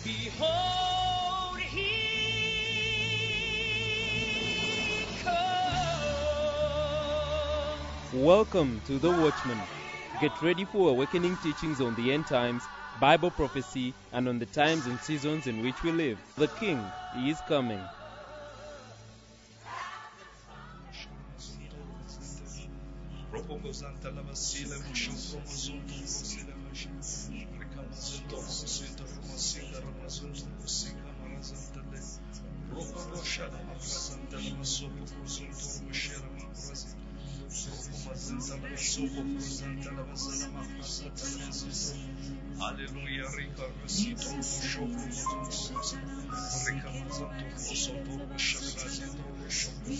Behold, he comes. Welcome to The Watchman. Get ready for awakening teachings on the end times, Bible prophecy, and on the times and seasons in which we live. The King is coming. Hallelujah, Rika Rasito Shoko Rika Mazanto Soto Shakarazito Shoko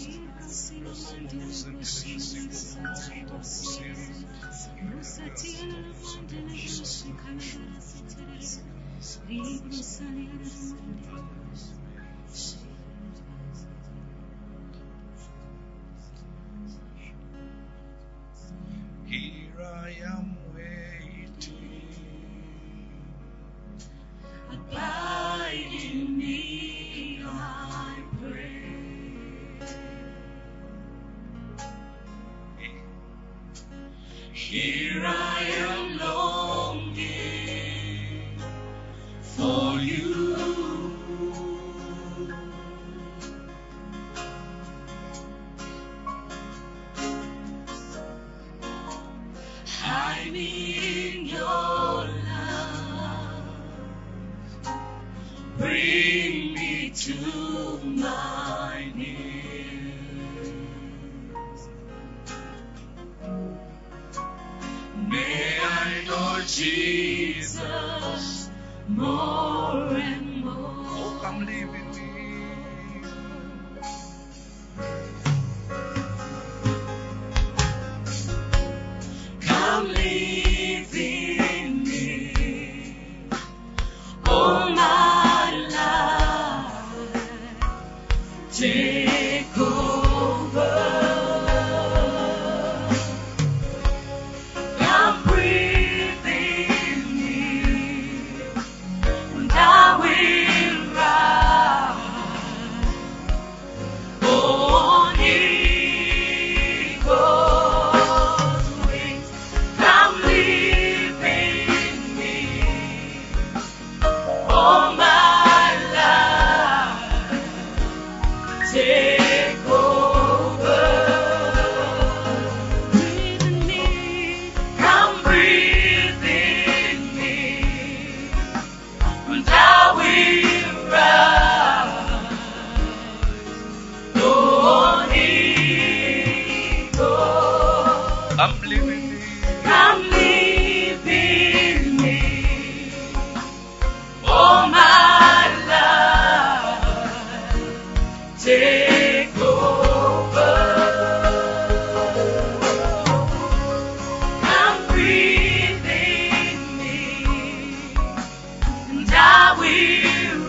Here I am waiting. Abide in me, I pray. Here I am longing for you. Hide me in your love. Bring me to my knees. May I know Jesus more and more. Oh, come live in me. Come live in me. Oh, my life, take over. Come breathe in me, and I will rise on eagle's wings. Come live in me. All my life, take over. Breathe in me. Come breathe in me, and I will rise on eagles. Come live in me. Come live in me. All my life, take over. Come breathe in me, and I will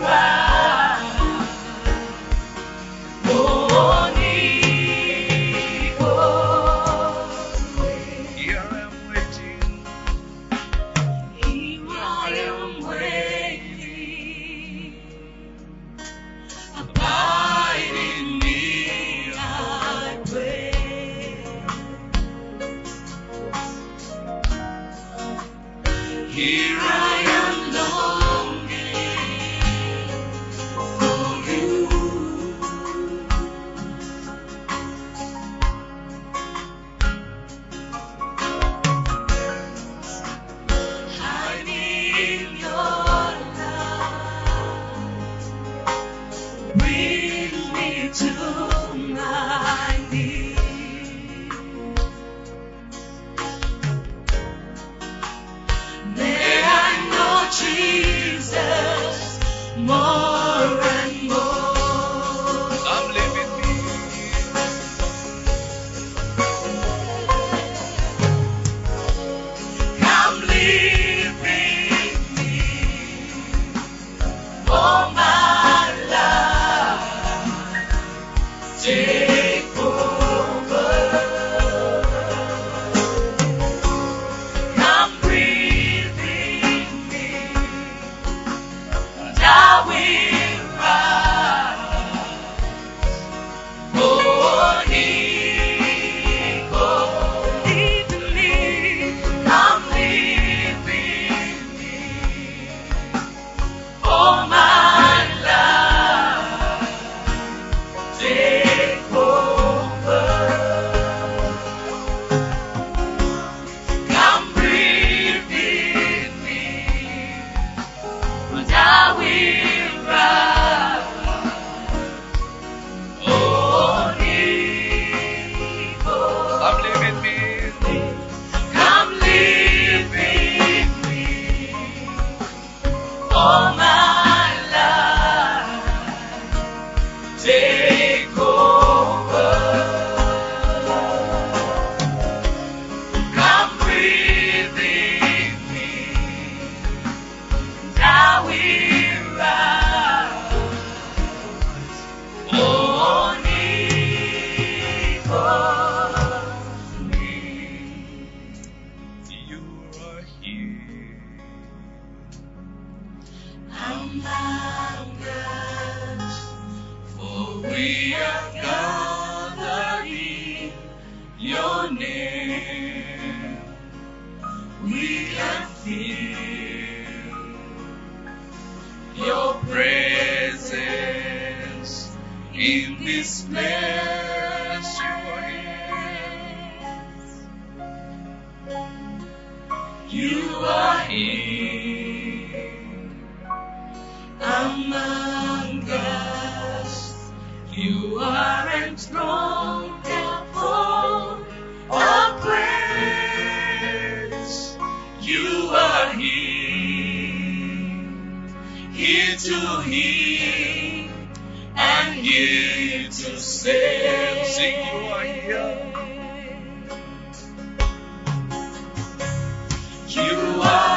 Come live in me. Come live in me. All my life, take over. Come breathe in me, and I will rise. Oh, need for me. You are here. Among us, for we are gathered in your name. We can feel your presence in this place. You are here among us. You are enthroned upon our praise. You are here to heal and here to save. Sing, you are here. You are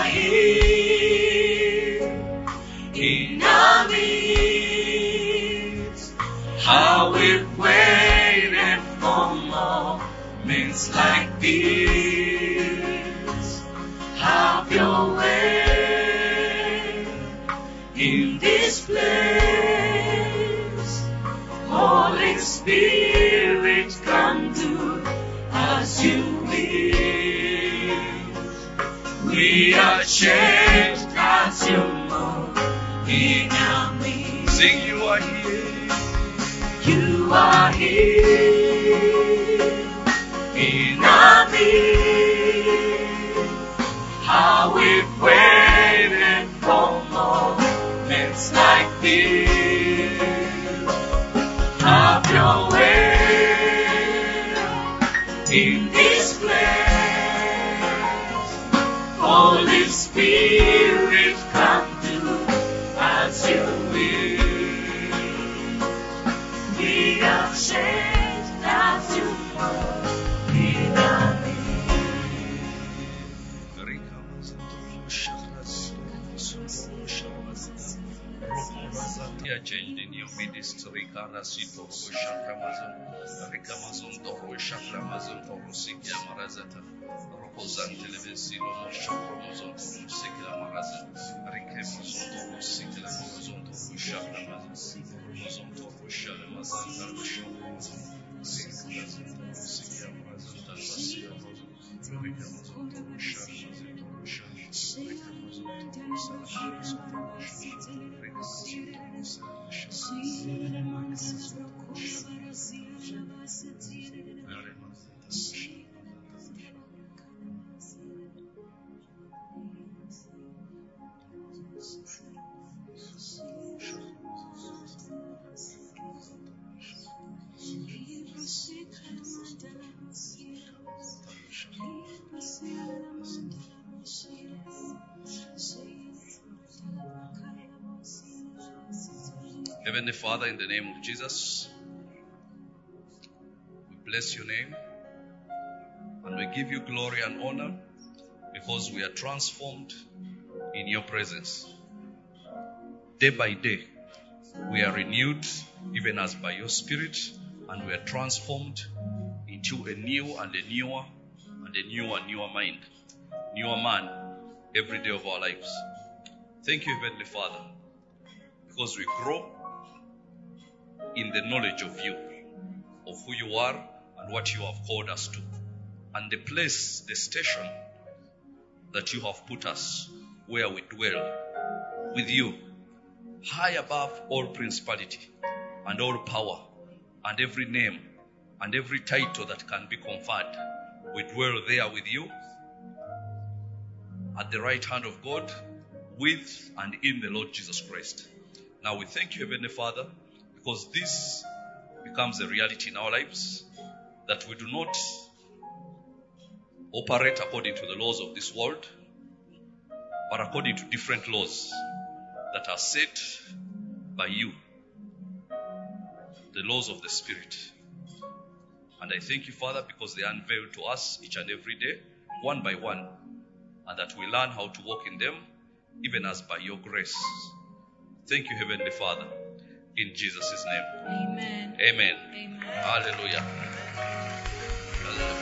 here in our midst. How we've waited for moments like this. Have your way in this place. Holy Spirit, come do as you will. We are changed as you move in our midst. Sing, you are here. You are here in our midst. How we've waited for moments like this. Have your way in this place. Holy Spirit, come do as you will. We are changed as you move in our We are changed in your midst. Rikarasito Shakramazon, Rikamazon Toro Shakramazon Toro Sikia Marazata, Rokozan Televesilo Shakramazon Toro Sikia Marazan, Rikamazon Toro Sikia Marazon Toro Shakramazon, Romazon Toro Shalamazan Toro Shakramazon, Sikia Marazan Talvasia, Rikamazon Toro Shakramazon Toro Shakramazon, Rikamazon Toro Salamazon Toro Heavenly Father, in the name of Jesus, we bless your name and we give you glory and honor because we are transformed in your presence. Day by day, we are renewed even as by your Spirit, and we are transformed into a new and a newer and a newer mind, newer man every day of our lives. Thank you, Heavenly Father, because we grow in the knowledge of you, of who you are and what you have called us to, and the place, the station that you have put us, where we dwell with you, high above all principality and all power and every name and every title that can be conferred. We dwell there with you at the right hand of God, with and in the Lord Jesus Christ. Now we thank you, Heavenly Father, because this becomes a reality in our lives, that we do not operate according to the laws of this world, but according to different laws that are set by you, the laws of the Spirit. And I thank you, Father, because they are unveiled to us each and every day, one by one, and that we learn how to walk in them, even as by your grace. Thank you, Heavenly Father, in Jesus' name. Amen. Amen. Amen. Hallelujah. Hallelujah.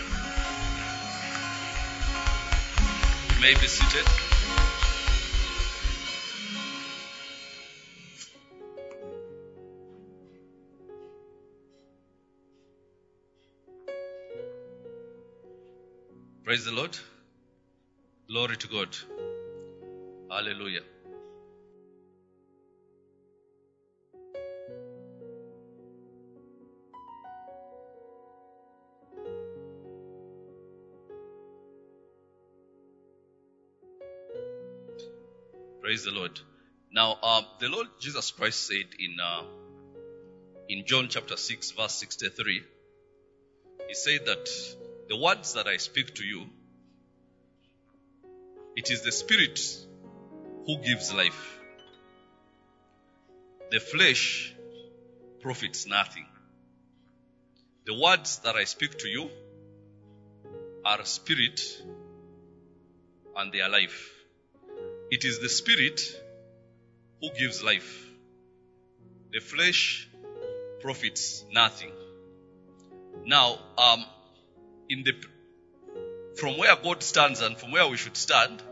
You may be seated. Praise the Lord. Glory to God. Hallelujah. Praise the Lord. Now, the Lord Jesus Christ said in John chapter 6, verse 63, He said that the words that I speak to you, it is the Spirit who gives life. The flesh profits nothing. The words that I speak to you are spirit and they are life. It is the Spirit who gives life. The flesh profits nothing. Now, from where God stands and from where we should stand,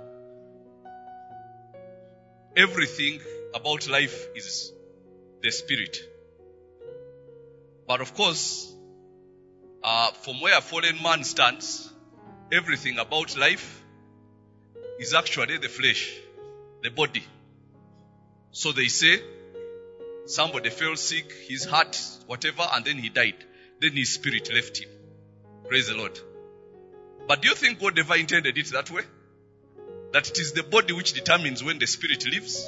everything about life is the Spirit. But of course, from where fallen man stands, everything about life is actually the flesh, the body. So they say, somebody fell sick, his heart, whatever, and then he died. Then his spirit left him. Praise the Lord. But do you think God ever intended it that way? That it is the body which determines when the spirit leaves?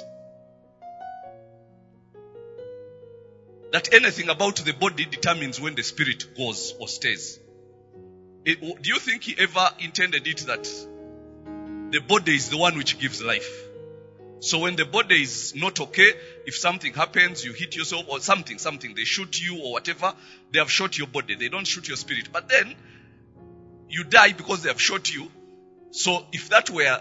That anything about the body determines when the spirit goes or stays? Do you think He ever intended it that the body is the one which gives life? So when the body is not okay, if something happens, you hit yourself or something, they shoot you or whatever, they have shot your body. They don't shoot your spirit. But then, you die because they have shot you. So if that were,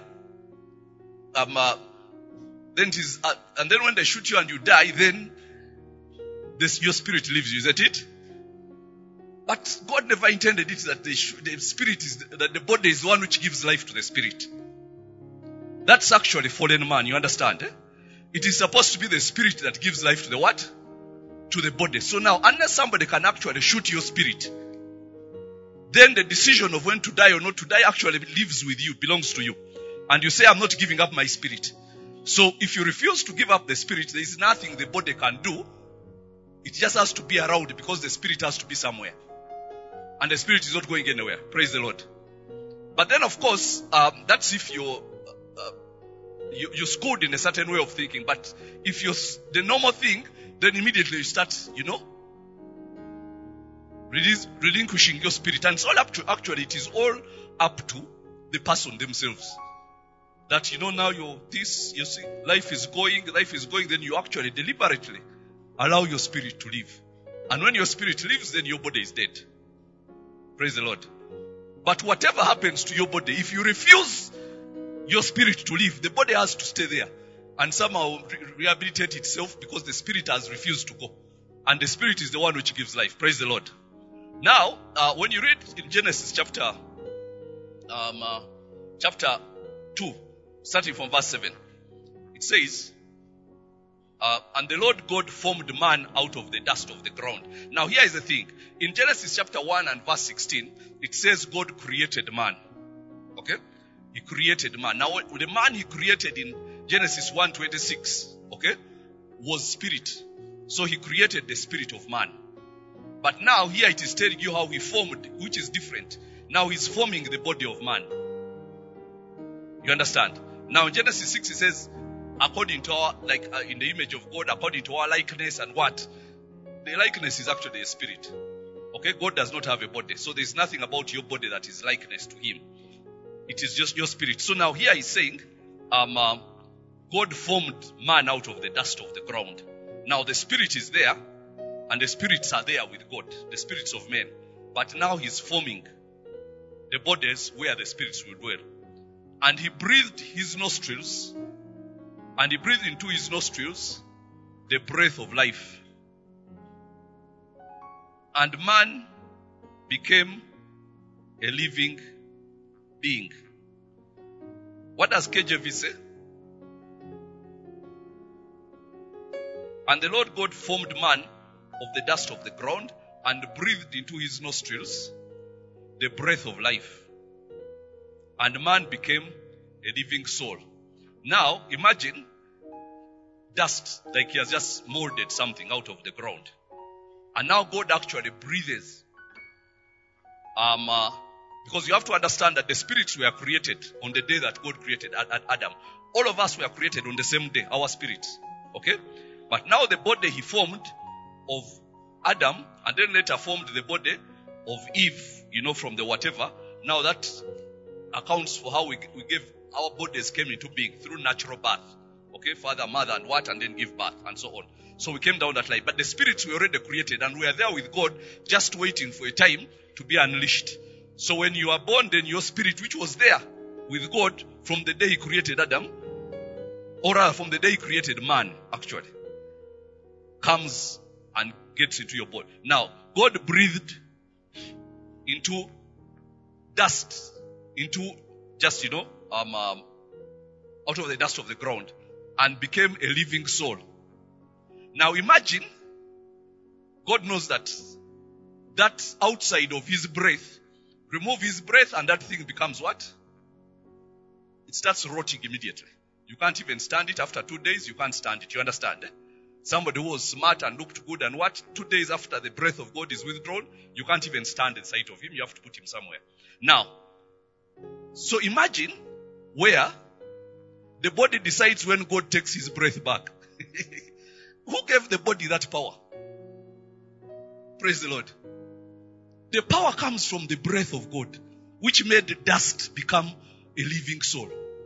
then it is, and then when they shoot you and you die, then your spirit leaves you. Is that it? But God never intended it that the spirit is, that the body is the one which gives life to the spirit. That's actually fallen man, you understand? It is supposed to be the spirit that gives life to the what? To the body. So now, unless somebody can actually shoot your spirit, then the decision of when to die or not to die actually lives with you, belongs to you. And you say, I'm not giving up my spirit. So if you refuse to give up the spirit, there is nothing the body can do. It just has to be around because the spirit has to be somewhere. And the spirit is not going anywhere. Praise the Lord. But then of course, that's if you're schooled in a certain way of thinking. But if you're the normal thing, then immediately you start, relinquishing your spirit. And it's all up to, actually, it is all up to the person themselves. That, now you see, life is going, then you actually deliberately allow your spirit to live. And when your spirit lives, then your body is dead. Praise the Lord. But whatever happens to your body, if you refuse your spirit to live, the body has to stay there and somehow rehabilitate itself because the spirit has refused to go. And the spirit is the one which gives life. Praise the Lord. Now, when you read in Genesis chapter 2, starting from verse 7, it says, and the Lord God formed man out of the dust of the ground. Now here is the thing. In Genesis chapter 1 and verse 16, it says God created man. Okay? He created man. Now the man He created in Genesis 1:26, okay, was spirit. So He created the spirit of man. But now here it is telling you how He formed, which is different. Now He's forming the body of man. You understand? Now in Genesis 6 it says, according to our, in the image of God, according to our likeness, and what? The likeness is actually a spirit. Okay, God does not have a body. So there's nothing about your body that is likeness to him. It is just your spirit. So now here he's saying, God formed man out of the dust of the ground. Now the spirit is there, and the spirits are there with God, the spirits of men. But now he's forming the bodies where the spirits will dwell. And he breathed his nostrils, and he breathed into his nostrils the breath of life. And man became a living being. What does KJV say? And the Lord God formed man of the dust of the ground and breathed into his nostrils the breath of life. And man became a living soul. Now, imagine dust, like he has just molded something out of the ground. And now God actually breathes. Because you have to understand that the spirits were created on the day that God created Adam. All of us were created on the same day, our spirits. Okay? But now the body he formed of Adam, and then later formed the body of Eve, from the whatever. Now that accounts for how we gave our bodies came into being through natural birth. Okay, father, mother, and what, and then give birth, and so on. So we came down that line. But the spirits were already created, and we are there with God, just waiting for a time to be unleashed. So when you are born, then your spirit, which was there with God from the day he created Adam, or rather from the day he created man, actually, comes and gets into your body. Now, God breathed into dust, into just, out of the dust of the ground, and became a living soul. Now imagine, God knows that outside of his breath, remove his breath and that thing becomes what? It starts rotting immediately. You can't even stand it. After 2 days, you can't stand it. You understand? Somebody who was smart and looked good and what? 2 days after the breath of God is withdrawn, you can't even stand the sight of him. You have to put him somewhere. Now, so imagine where the body decides when God takes his breath back. Who gave the body that power? Praise the Lord. The power comes from the breath of God, which made the dust become a living soul.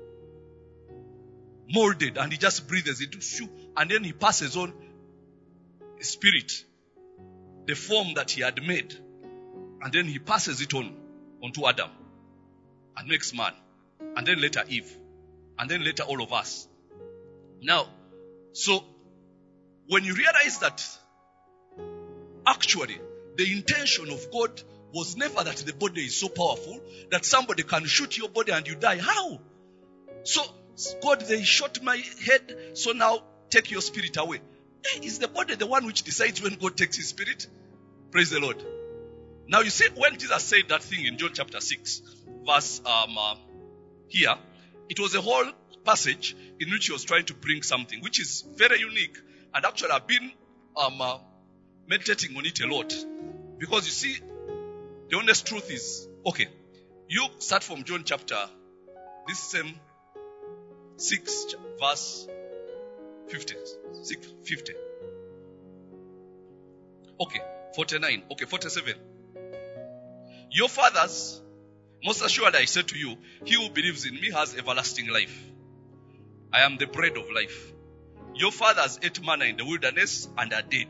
Molded, and he just breathes into you, and then he passes on a spirit, the form that he had made, and then he passes it on onto Adam, and makes man, and then later Eve, and then later all of us. Now, so when you realize that actually the intention of God was never that the body is so powerful that somebody can shoot your body and you die. How? So, God, they shot my head, so now take your spirit away. Is the body the one which decides when God takes his spirit? Praise the Lord. Now you see, when Jesus said that thing in John chapter 6, verse here, it was a whole passage in which he was trying to bring something which is very unique. And actually I've been meditating on it a lot. Because you see, the honest truth is, okay, you start from John chapter, this same 6 verse 50. 50. Okay, 49. Okay, 47. Your fathers, most assuredly I say to you, he who believes in me has everlasting life. I am the bread of life. Your fathers ate manna in the wilderness and are dead.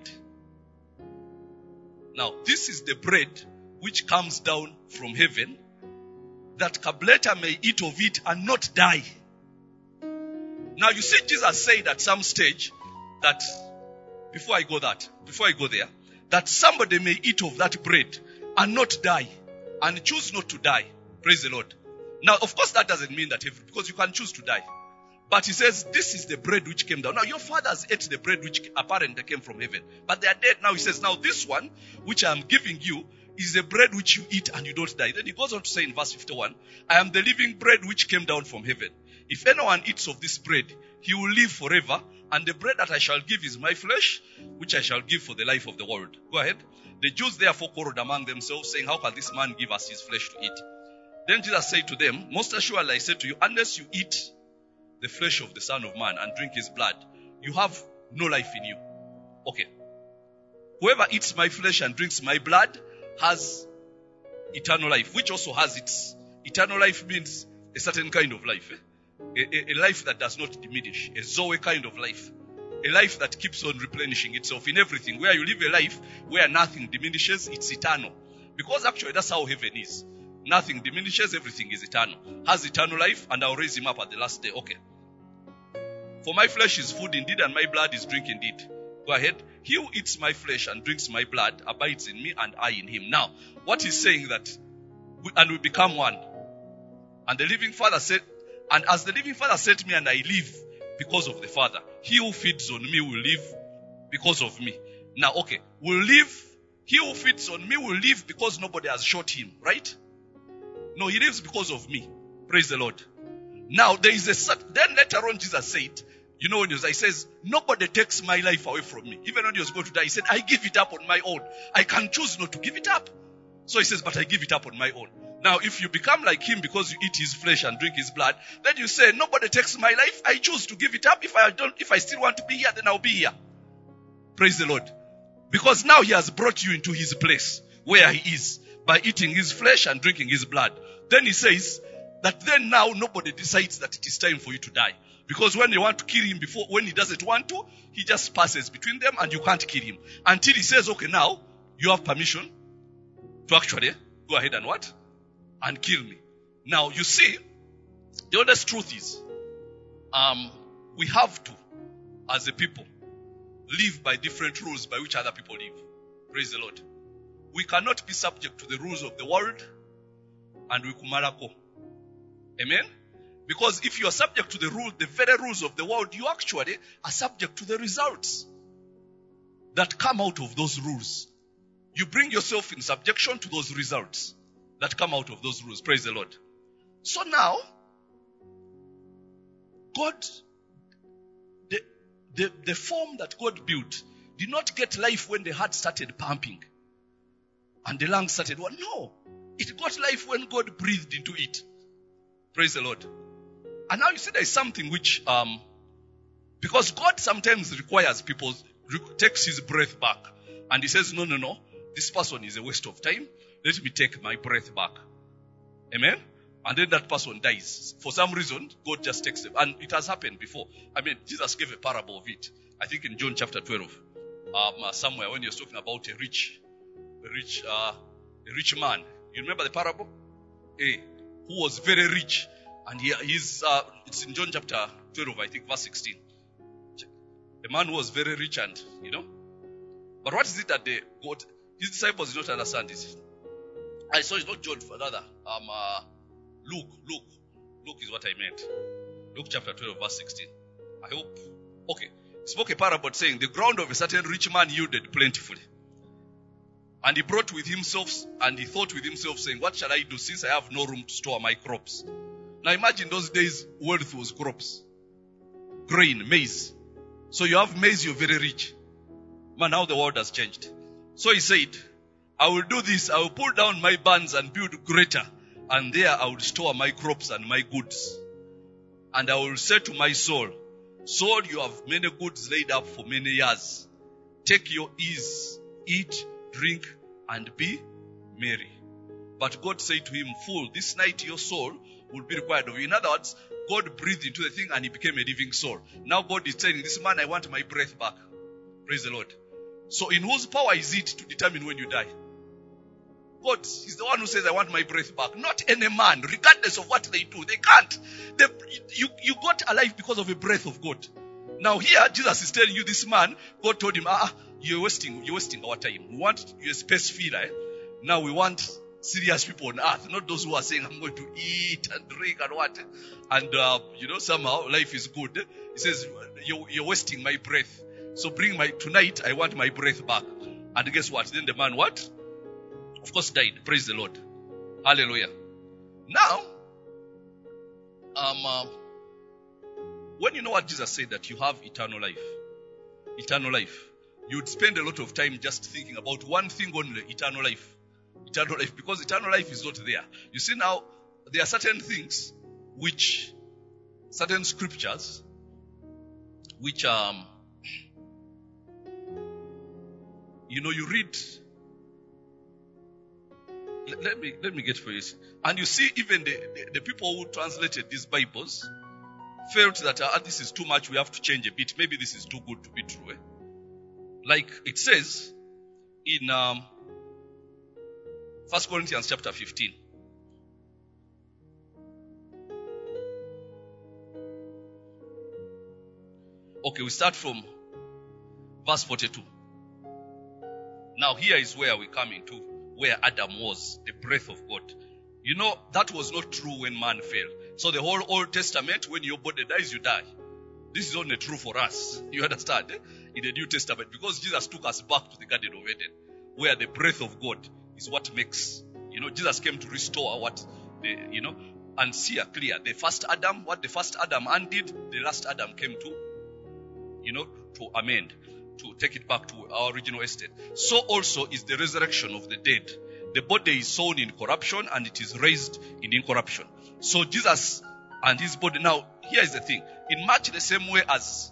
Now, this is the bread which comes down from heaven, that Kableta may eat of it and not die. Now, you see, Jesus said at some stage that, before I go there, that somebody may eat of that bread and not die, and choose not to die. Praise the Lord. Now, of course, that doesn't mean that because you can choose to die. But he says, this is the bread which came down. Now, your fathers ate the bread which apparently came from heaven, but they are dead. Now, he says, now this one, which I am giving you, is the bread which you eat and you don't die. Then he goes on to say in verse 51, I am the living bread which came down from heaven. If anyone eats of this bread, he will live forever. And the bread that I shall give is my flesh, which I shall give for the life of the world. Go ahead. The Jews therefore quarreled among themselves, saying, how can this man give us his flesh to eat? Then Jesus said to them, most assuredly I say to you, unless you eat the flesh of the Son of Man and drink his blood, you have no life in you. Okay. Whoever eats my flesh and drinks my blood has eternal life, which also has its eternal life means a certain kind of life. A life that does not diminish. A Zoe kind of life. A life that keeps on replenishing itself in everything. Where you live a life where nothing diminishes, it's eternal. Because actually that's how heaven is. Nothing diminishes, everything is eternal. Has eternal life, and I'll raise him up at the last day. Okay. For my flesh is food indeed, and my blood is drink indeed. Go ahead. He who eats my flesh and drinks my blood abides in me, and I in him. Now, what he's saying that, and we become one. And the living Father said, and as the living Father sent me, and I live because of the Father, he who feeds on me will live because of me. Now, okay, will live. He who feeds on me will live because nobody has shot him, right? No, he lives because of me. Praise the Lord. Now, there is then later on Jesus said, you know, when he says, nobody takes my life away from me. Even when he was going to die, he said, I give it up on my own. I can choose not to give it up. So he says, but I give it up on my own. Now, if you become like him because you eat his flesh and drink his blood, then you say, nobody takes my life. I choose to give it up. If I still want to be here, then I'll be here. Praise the Lord. Because now he has brought you into his place where he is by eating his flesh and drinking his blood. Then he says that then now nobody decides that it is time for you to die. Because when they want to kill him when he doesn't want to, he just passes between them and you can't kill him. Until he says, okay, now you have permission to actually go ahead and what? And kill me. Now, you see, the honest truth is, we have to, as a people, live by different rules by which other people live. Praise the Lord. We cannot be subject to the rules of the world and we kumalako. Amen? Because if you are subject to the very rules of the world, you actually are subject to the results that come out of those rules. You bring yourself in subjection to those results that come out of those rules. Praise the Lord. So now, God, the form that God built did not get life when the heart started pumping and the lungs started. No. It got life when God breathed into it. Praise the Lord. And now you see there is something which, because God sometimes requires people, takes his breath back. And he says, no, this person is a waste of time. Let me take my breath back. Amen? And then that person dies. For some reason, God just takes them. And it has happened before. I mean, Jesus gave a parable of it. I think in John chapter 12. Somewhere when he was talking about a rich man. You remember the parable? Who was very rich. And it's in John chapter 12, I think, verse 16. The man was very rich and, But what is it that his disciples did not understand? It's not John, rather. Luke is what I meant. Luke chapter 12, verse 16. I hope. Okay. He spoke a parable saying, the ground of a certain rich man yielded plentifully. And he brought with himself, and he thought with himself, saying, what shall I do since I have no room to store my crops? Now imagine those days, wealth was crops. Grain, maize. So you have maize, you're very rich. Man, now the world has changed. So he said, I will do this. I will pull down my barns and build greater. And there I will store my crops and my goods. And I will say to my soul, soul, you have many goods laid up for many years. Take your ease, eat, drink, and be merry. But God said to him, fool, this night your soul will be required of you. In other words, God breathed into the thing and he became a living soul. Now God is telling this man, I want my breath back. Praise the Lord. So in whose power is it to determine when you die? God is the one who says, I want my breath back. Not any man, regardless of what they do. They can't. You got alive because of a breath of God. Now here, Jesus is telling you, this man, God told him, you're wasting our time. We want you a space filler. Now we want serious people on earth, not those who are saying, I'm going to eat and drink and what. And, somehow life is good. He says, you're wasting my breath. So tonight, I want my breath back. And guess what? Then the man what? Of course died. Praise the Lord. Hallelujah. Now, when you know what Jesus said, that you have eternal life, you'd spend a lot of time just thinking about one thing only, eternal life. Eternal life, because eternal life is not there. You see now, there are certain things which certain scriptures which you read. Let me get for you. And you see, even the people who translated these Bibles felt that this is too much, we have to change a bit. Maybe this is too good to be true. Like it says in 1 Corinthians chapter 15. Okay, we start from verse 42. Now here is where we come into where Adam was, the breath of God. That was not true when man fell. So the whole Old Testament, when your body dies, you die. This is only true for us. You understand? In the New Testament, because Jesus took us back to the Garden of Eden, where the breath of God is what makes, Jesus came to restore what, and see clear. The first Adam, what the first Adam undid, the last Adam came to, to amend, to take it back to our original estate. So also is the resurrection of the dead. The body is sown in corruption and it is raised in incorruption. So Jesus and his body. Now, here is the thing. In much the same way as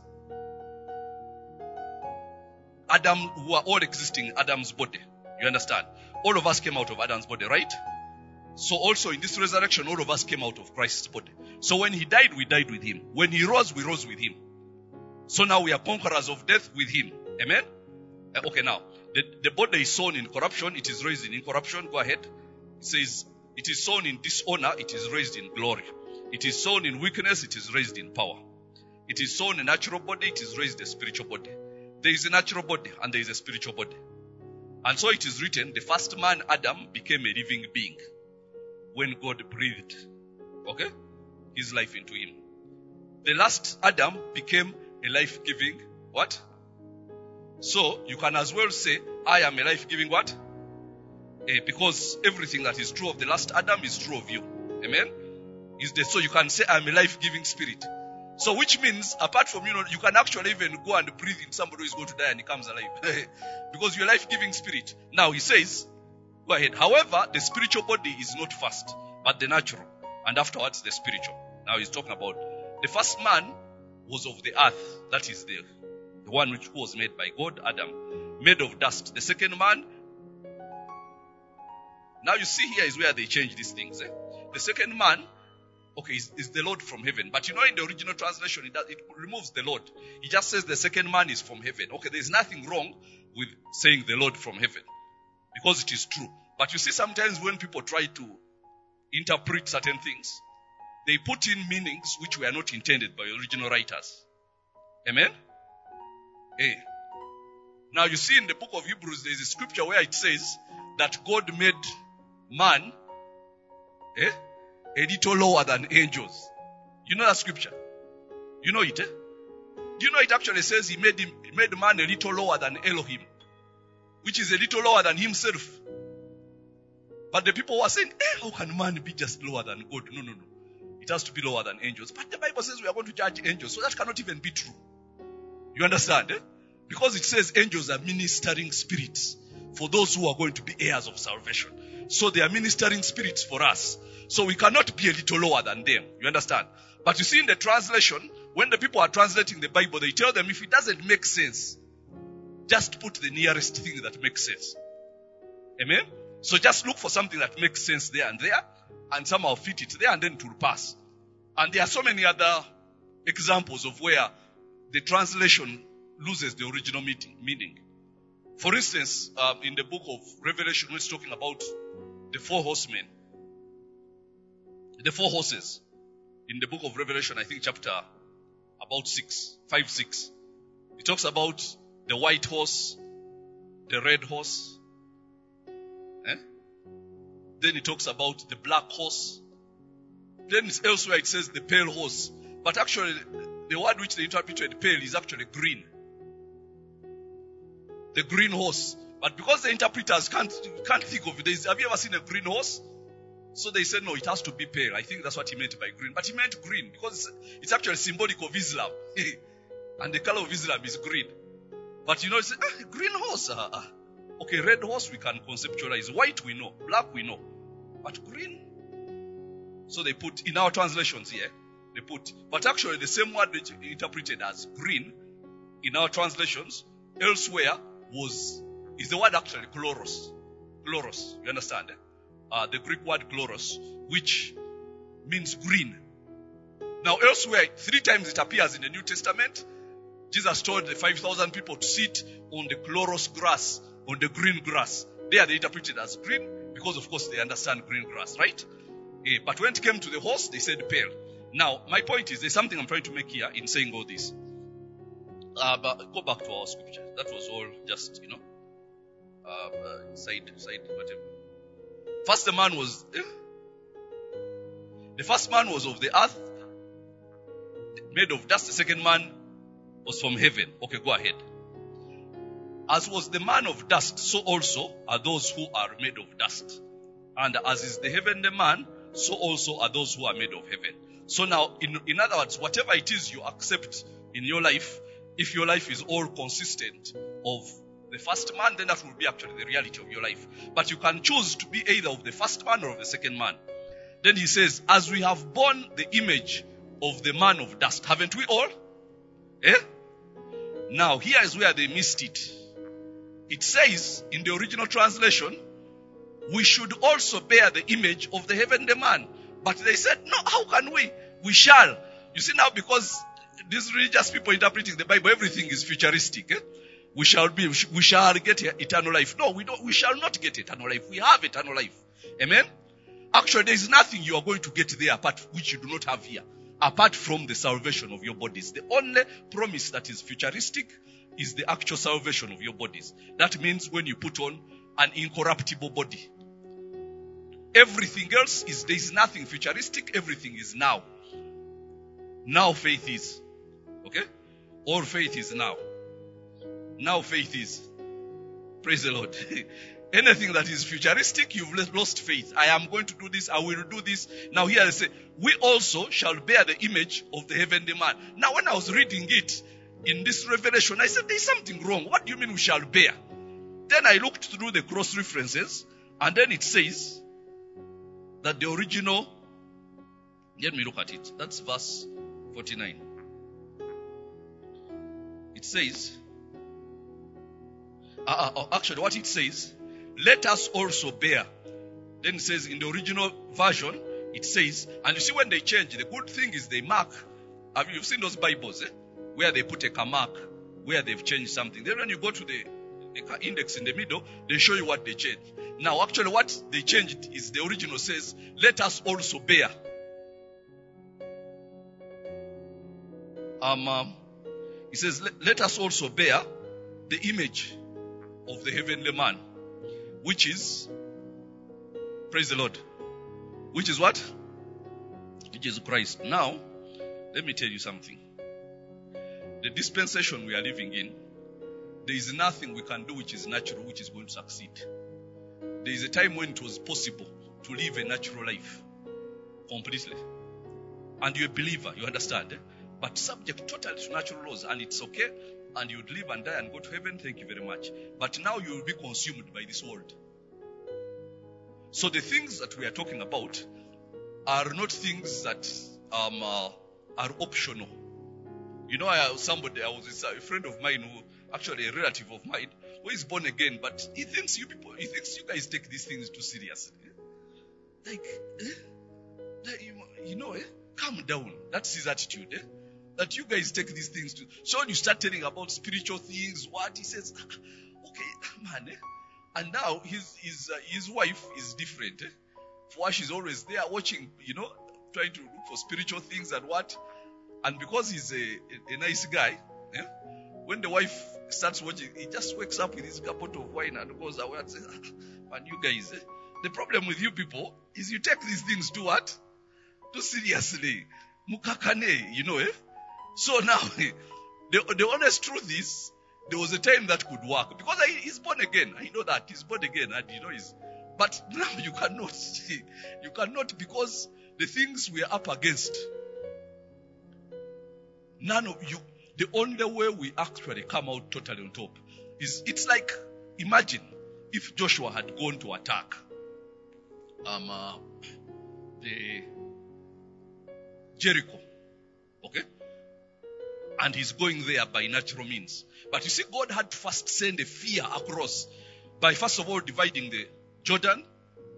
Adam, who are all existing in Adam's body. You understand? All of us came out of Adam's body, right? So also in this resurrection, all of us came out of Christ's body. So when he died, we died with him. When he rose, we rose with him. So now we are conquerors of death with him. Amen? Okay, now, the body is sown in corruption, it is raised in incorruption. Go ahead. It says, it is sown in dishonor, it is raised in glory. It is sown in weakness, it is raised in power. It is sown a natural body, it is raised a spiritual body. There is a natural body and there is a spiritual body. And so it is written, the first man, Adam, became a living being when God breathed, his life into him. The last Adam became a life-giving what? So you can as well say, I am a life-giving what? Because everything that is true of the last Adam is true of you. Amen? So you can say, I am a life-giving spirit. So which means, apart from, you can actually even go and breathe in somebody who is going to die and he comes alive. Because you're a life-giving spirit. Now he says, go ahead. However, the spiritual body is not first, but the natural. And afterwards, the spiritual. Now he's talking about the first man was of the earth. That is the one which was made by God, Adam, made of dust. The second man, now you see here is where they change these things. The second man, is the Lord from heaven. But in the original translation, it removes the Lord. It just says the second man is from heaven. There's nothing wrong with saying the Lord from heaven, because it is true. But you see, sometimes when people try to interpret certain things, they put in meanings which were not intended by original writers. Amen? Now you see in the book of Hebrews, there is a scripture where it says that God made man a little lower than angels. You know that scripture? You know it? Do you know it actually says he made man a little lower than Elohim, which is a little lower than himself. But the people were saying, how can man be just lower than God? No. It has to be lower than angels. But the Bible says we are going to judge angels, so that cannot even be true. You understand? Because it says angels are ministering spirits for those who are going to be heirs of salvation. So they are ministering spirits for us. So we cannot be a little lower than them. You understand? But you see in the translation, when the people are translating the Bible, they tell them if it doesn't make sense, just put the nearest thing that makes sense. Amen? So just look for something that makes sense there, and somehow fit it there, and then it will pass. And there are so many other examples of where the translation loses the original meaning. For instance, in the book of Revelation, when it's talking about the four horsemen, the four horses, in the book of Revelation, I think chapter about 5, 6, it talks about the white horse, the red horse, then it talks about the black horse, then elsewhere it says the pale horse, but actually the word which they interpreted pale is actually green. The green horse. But because the interpreters can't think of it, have you ever seen a green horse? So they said, no, it has to be pale. I think that's what he meant by green. But he meant green because it's actually symbolic of Islam. And the color of Islam is green. But it's green horse. Okay, red horse we can conceptualize. White we know. Black we know. But green. So they put, in our translations here, they put. But actually the same word which interpreted as green in our translations elsewhere is the word actually chloros. Chloros, you understand? The Greek word chloros, which means green. Now elsewhere, 3 times it appears in the New Testament. Jesus told the 5,000 people to sit on the chloros grass, on the green grass. There they interpret it as green because of course they understand green grass, right? But when it came to the horse, they said pale. Now, my point is, there's something I'm trying to make here in saying all this. But go back to our scripture. That was all just, side, whatever. The first man was of the earth, made of dust. The second man was from heaven. Okay, go ahead. As was the man of dust, so also are those who are made of dust. And as is the heavenly man, so also are those who are made of heaven. So now, in other words, whatever it is you accept in your life, if your life is all consistent of the first man, then that will be actually the reality of your life. But you can choose to be either of the first man or of the second man. Then he says, as we have borne the image of the man of dust, haven't we all? Now, here is where they missed it. It says, in the original translation, we should also bear the image of the heavenly man. But they said, no, how can we? We shall. You see now, because these religious people interpreting the Bible, everything is futuristic. We shall get eternal life. No, we shall not get eternal life. We have eternal life. Amen? Actually, there is nothing you are going to get there which you do not have here, apart from the salvation of your bodies. The only promise that is futuristic is the actual salvation of your bodies. That means when you put on an incorruptible body. Everything else there is nothing futuristic. Everything is now. Now faith is. Okay? All faith is now. Now faith is. Praise the Lord. Anything that is futuristic, you've lost faith. I am going to do this. I will do this. Now here they say, we also shall bear the image of the heavenly man. Now when I was reading it in this revelation, I said, there's something wrong. What do you mean we shall bear? Then I looked through the cross references, and then it says that the original, let me look at it. That's verse 49. It says, actually what it says, let us also bear. Then it says in the original version, it says, and you see when they change, the good thing is they mark. Have you seen those Bibles, where they put a mark, where they've changed something. Then when you go to the index in the middle, they show you what they changed. Now actually what they changed is the original says, let us also bear. It says, let us also bear the image of the heavenly man, which is, praise the Lord, which is what? Which is Christ. Now, let me tell you something. The dispensation we are living in, there is nothing we can do which is natural, which is going to succeed. There is a time when it was possible to live a natural life completely. And you're a believer, you understand? But subject totally to natural laws, and it's okay, and you'd live and die and go to heaven, thank you very much. But now you will be consumed by this world. So the things that we are talking about are not things that are optional. You know, I was a friend of mine who, actually a relative of mine, who is born again, but he thinks you guys take these things too seriously. Calm down. That's his attitude. That you guys take these things too. So when you start telling about spiritual things, what he says, okay, man. And now his wife is different. For her, she's always there watching, trying to look for spiritual things and what. And because he's a nice guy, when the wife starts watching, he just wakes up with his cup of wine and goes away and says, man, you guys, the problem with you people is you take these things to what? Too seriously. Mukakane, So now, the honest truth is, there was a time that could work. Because he's born again. I know that. He's born again. And but now you cannot. You cannot, because the things we are up against, none of you, the only way we actually come out totally on top is, it's like, imagine if Joshua had gone to attack the Jericho. Okay? And he's going there by natural means. But you see, God had to first send a fear across by first of all dividing the Jordan.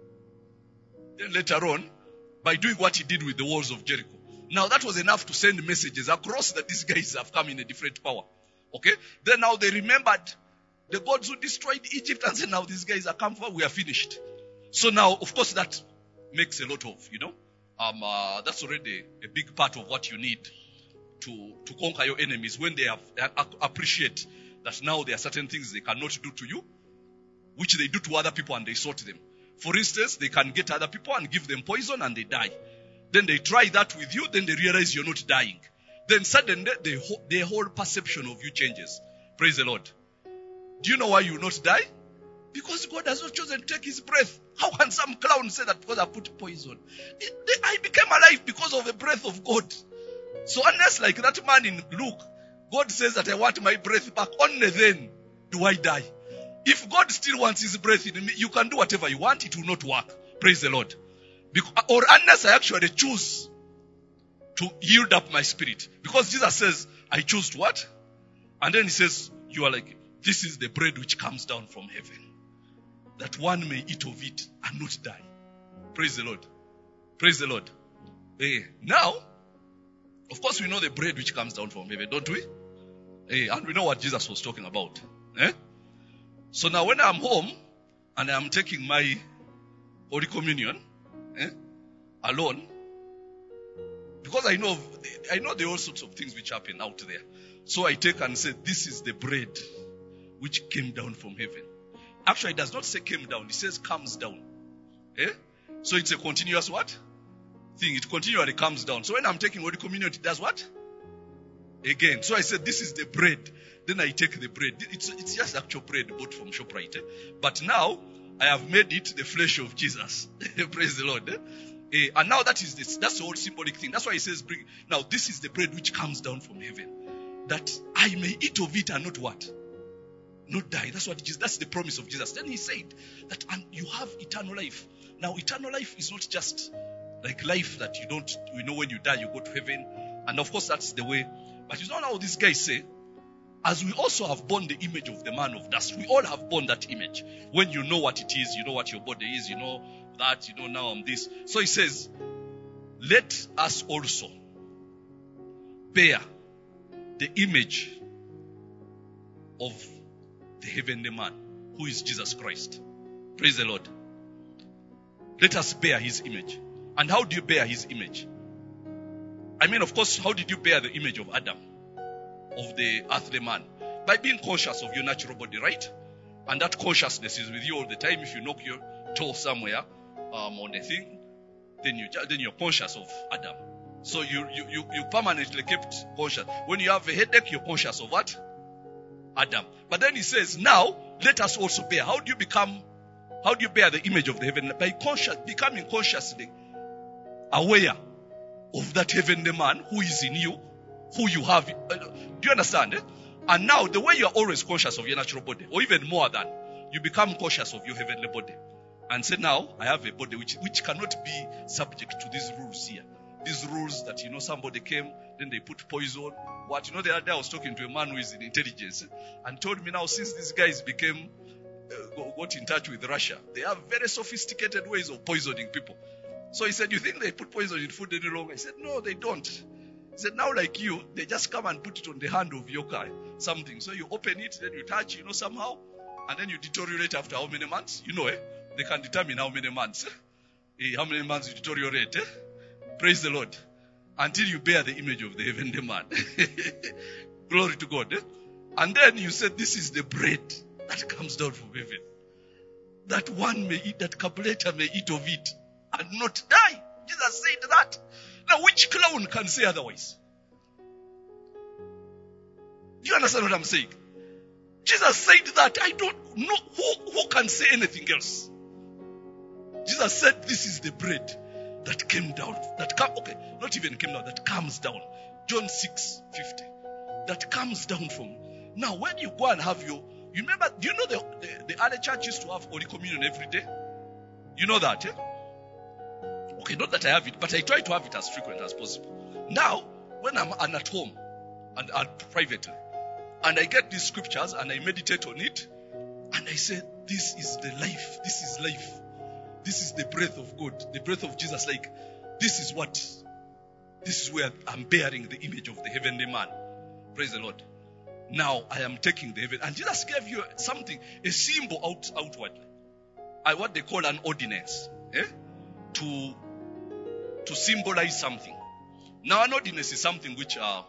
Then later on, by doing what he did with the walls of Jericho. Now that was enough to send messages across that these guys have come in a different power. Okay? Then now they remembered the gods who destroyed Egypt and said, now these guys are come for, we are finished. So now, of course, that makes a lot of, that's already a big part of what you need to conquer your enemies when they appreciate that now there are certain things they cannot do to you, which they do to other people and they sort them. For instance, they can get other people and give them poison and they die. Then they try that with you, then they realize you're not dying. Then suddenly, the whole perception of you changes. Praise the Lord. Do you know why you will not die? Because God has not chosen to take his breath. How can some clown say that because I put poison? I became alive because of the breath of God. So unless like that man in Luke, God says that I want my breath back, only then do I die. If God still wants his breath in me, you can do whatever you want, it will not work. Praise the Lord. Or unless I actually choose to yield up my spirit. Because Jesus says, I choose to what? And then he says, you are like, this is the bread which comes down from heaven, that one may eat of it and not die. Praise the Lord. Praise the Lord. Now, of course we know the bread which comes down from heaven, don't we? And we know what Jesus was talking about. So now when I'm home and I'm taking my Holy Communion alone, because I know there are all sorts of things which happen out there. So I take and say, this is the bread which came down from heaven. Actually, it does not say came down. It says comes down. So it's a continuous what? Thing. It continually comes down. So when I'm taking Holy Communion, it does what? Again. So I said, this is the bread. Then I take the bread. It's just actual bread bought from ShopRite. But now, I have made it the flesh of Jesus. Praise the Lord. And now that's the whole symbolic thing. That's why he says, now this is the bread which comes down from heaven, that I may eat of it and not what? Not die. That's the promise of Jesus. Then he said that and you have eternal life. Now eternal life is not just like life that you know when you die you go to heaven. And of course that's the way. But you know how these guys say, as we also have borne the image of the man of dust. We all have borne that image. When you know what it is, you know what your body is, you know that, now I'm this. So he says, let us also bear the image of the heavenly man, who is Jesus Christ. Praise the Lord. Let us bear his image. And how do you bear his image? I mean, of course, how did you bear the image of Adam, of the earthly man? By being conscious of your natural body, right? And that consciousness is with you all the time. If you knock your toe somewhere on the thing, then you're conscious of Adam. So you permanently kept conscious. When you have a headache, you're conscious of what? Adam. But then he says, now let us also bear. How do you bear the image of the heavenly? By becoming consciously aware of that heavenly man who is in you, who you have. Do you understand? And now the way you are always conscious of your natural body, or even more than, you become conscious of your heavenly body. And say, now I have a body which cannot be subject to these rules here. These rules that, somebody came, then they put poison. What? The other day I was talking to a man who is in intelligence and told me now, since these guys got in touch with Russia, they have very sophisticated ways of poisoning people. So he said, you think they put poison in food any longer? I said, no, they don't. He said, now like you, they just come and put it on the hand of your car, something. So you open it, then you touch, somehow, and then you deteriorate after how many months? They can determine how many months. How many months you deteriorate. Praise the Lord. Until you bear the image of the heavenly man. Glory to God. And then you said, this is the bread that comes down from heaven, that one may eat, that Capulator may eat of it and not die. Jesus said that. Now which clown can say otherwise? Do you understand what I'm saying? Jesus said that. I don't know who can say anything else. Jesus said, this is the bread that came down. Not even came down, that comes down. John 6:50. That comes down from. Now when you go and have do you know the early church used to have Holy Communion every day? You know that, Okay, not that I have it, but I try to have it as frequent as possible. Now, when I'm at home and privately, and I get these scriptures and I meditate on it, and I say, this is the life. This is life. This is the breath of God, the breath of Jesus. Like, this is where I'm bearing the image of the heavenly man. Praise the Lord. Now I am taking the heaven. And Jesus gave you something, a symbol outwardly. What they call an ordinance. To symbolize something. Now an ordinance is something which I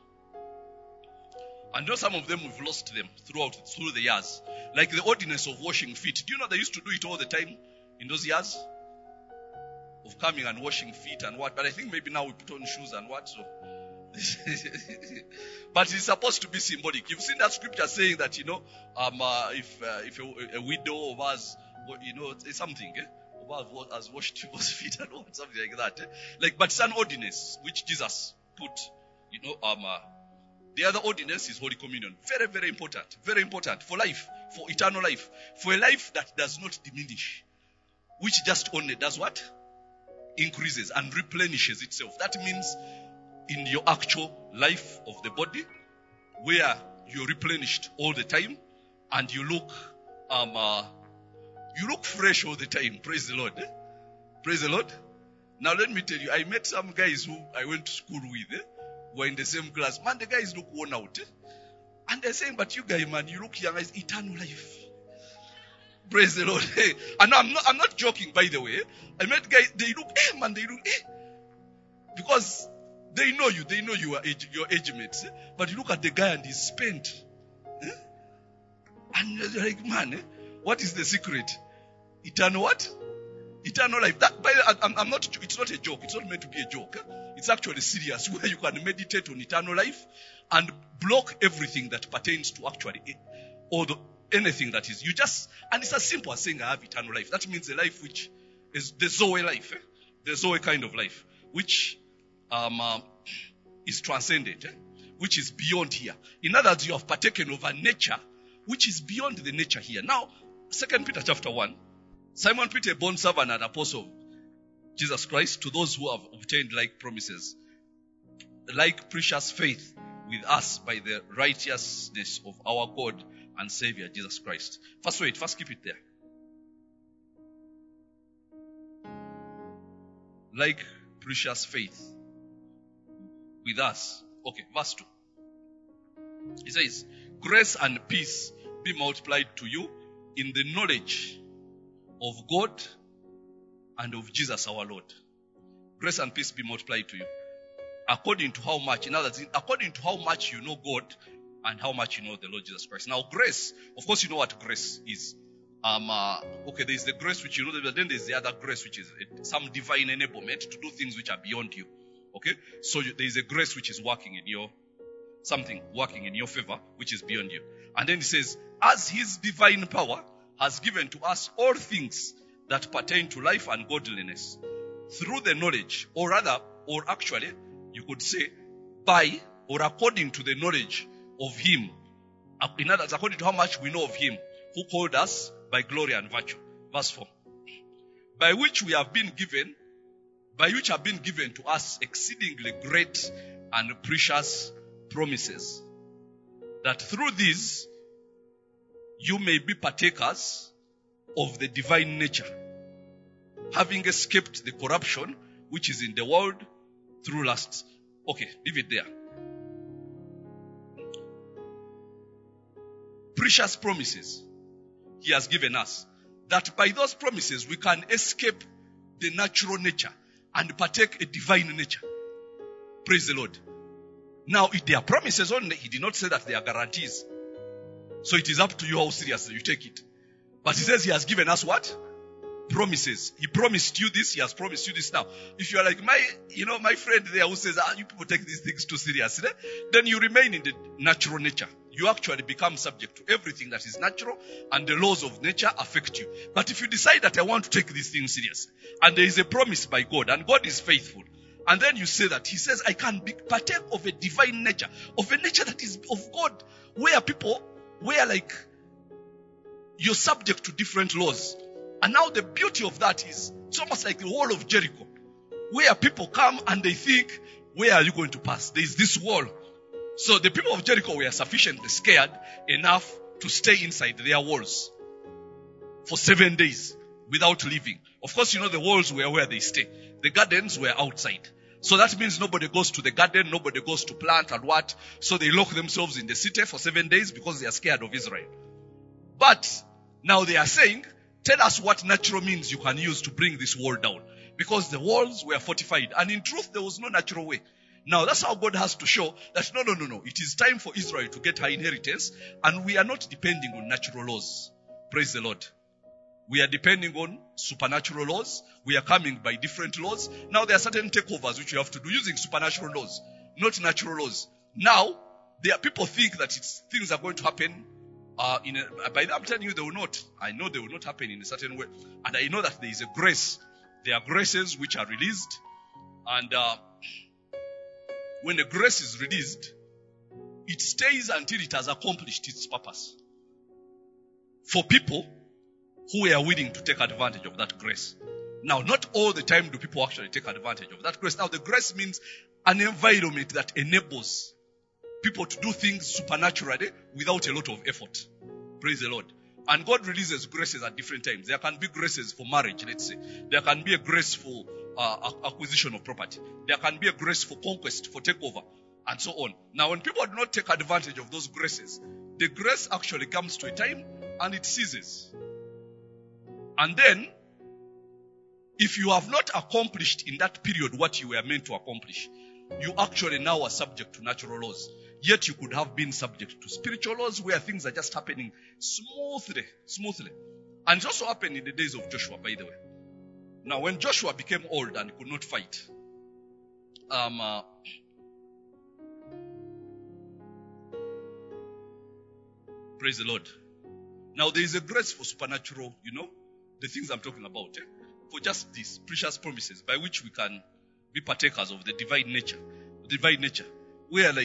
know some of them we've lost them through the years. Like the ordinance of washing feet. Do you know they used to do it all the time in those years? Of coming and washing feet and what. But I think maybe now we put on shoes and what. So. But it's supposed to be symbolic. You've seen that scripture saying that, if a widow of us, it's something, has washed people's feet and what, something like that. But it's an ordinance which Jesus put, the other ordinance is Holy Communion. Very, very important. Very important for life, for eternal life, for a life that does not diminish, which just only does what? Increases and replenishes itself. That means in your actual life of the body, where you're replenished all the time, and you look fresh all the time. Praise the Lord. Praise the Lord. Now let me tell you, I met some guys who I went to school with, were in the same class. Man, the guys look worn out. And they're saying, but you guys, man, you look young. It's eternal life. Praise the Lord. And I'm not joking, by the way. I met guys, they look, because they know you are your age mates. But you look at the guy and he's spent. And you're like, man, what is the secret? Eternal what? Eternal life. It's not a joke. It's not meant to be a joke. It's actually serious, where you can meditate on eternal life and block everything that pertains to anything that is. And it's as simple as saying, I have eternal life. That means the life which is the Zoe life. The Zoe kind of life, which is transcendent, which is beyond here. In other words, you have partaken of a nature which is beyond the nature here. Now, 2 Peter chapter 1, Simon Peter, a bond servant and apostle of Jesus Christ, to those who have obtained like promises, like precious faith with us by the righteousness of our God and Savior Jesus Christ. First keep it there. Like precious faith with us. Okay, verse 2. It says, grace and peace be multiplied to you in the knowledge of God and of Jesus our Lord. Grace and peace be multiplied to you. According to how much, in other words, according to how much you know God and how much you know the Lord Jesus Christ. Now grace, of course you know what grace is. There's the grace which you know, but then there's the other grace which is some divine enablement to do things which are beyond you. Okay? So there's a grace which is working in your favor, which is beyond you. And then he says, as his divine power has given to us all things that pertain to life and godliness, through the knowledge, or actually, you could say, by or according to the knowledge of him. In other words, according to how much we know of him, who called us by glory and virtue. Verse 4. By which have been given to us exceedingly great and precious promises, that through these you may be partakers of the divine nature, having escaped the corruption which is in the world through lust. Okay, leave it there. Precious promises he has given us, that by those promises we can escape the natural nature and partake a divine nature. Praise the Lord. Now, if they are promises only, he did not say that they are guarantees. So it is up to you how seriously you take it. But he says he has given us what? Promises. He promised you this, he has promised you this. Now, if you are like my friend there who says, you people take these things too seriously, then you remain in the natural nature. You actually become subject to everything that is natural, and the laws of nature affect you. But if you decide that I want to take these things seriously, and there is a promise by God, and God is faithful, and then you say that, he says, I can partake of a divine nature, of a nature that is of God, where you're subject to different laws. And now the beauty of that is, it's almost like the wall of Jericho, where people come and they think where are you going to pass? There is this wall. So the people of Jericho were sufficiently scared enough to stay inside their walls for 7 days without leaving. Of course, the walls were where they stay. The gardens were outside. So that means nobody goes to the garden, nobody goes to plant and what. So they lock themselves in the city for 7 days because they are scared of Israel. But now they are saying, tell us what natural means you can use to bring this wall down. Because the walls were fortified. And in truth, there was no natural way. Now that's how God has to show that no. It is time for Israel to get her inheritance. And we are not depending on natural laws. Praise the Lord. We are depending on supernatural laws. We are coming by different laws. Now there are certain takeovers which you have to do using supernatural laws, not natural laws. Now, there are people think that things are going to happen I'm telling you they will not. I know they will not happen in a certain way. And I know that there is a grace. There are graces which are released. And when the grace is released, it stays until it has accomplished its purpose. For people who are willing to take advantage of that grace. Now, not all the time do people actually take advantage of that grace. Now, the grace means an environment that enables people to do things supernaturally without a lot of effort. Praise the Lord. And God releases graces at different times. There can be graces for marriage, let's say. There can be a grace for acquisition of property. There can be a grace for conquest, for takeover, and so on. Now, when people do not take advantage of those graces, the grace actually comes to a time and it ceases. And then, if you have not accomplished in that period what you were meant to accomplish, you actually now are subject to natural laws. Yet you could have been subject to spiritual laws where things are just happening smoothly. And it also happened in the days of Joshua, by the way. Now, when Joshua became old and could not fight, praise the Lord. Now, there is a grace for supernatural, the things I'm talking about, for just these precious promises by which we can be partakers of the divine nature. Where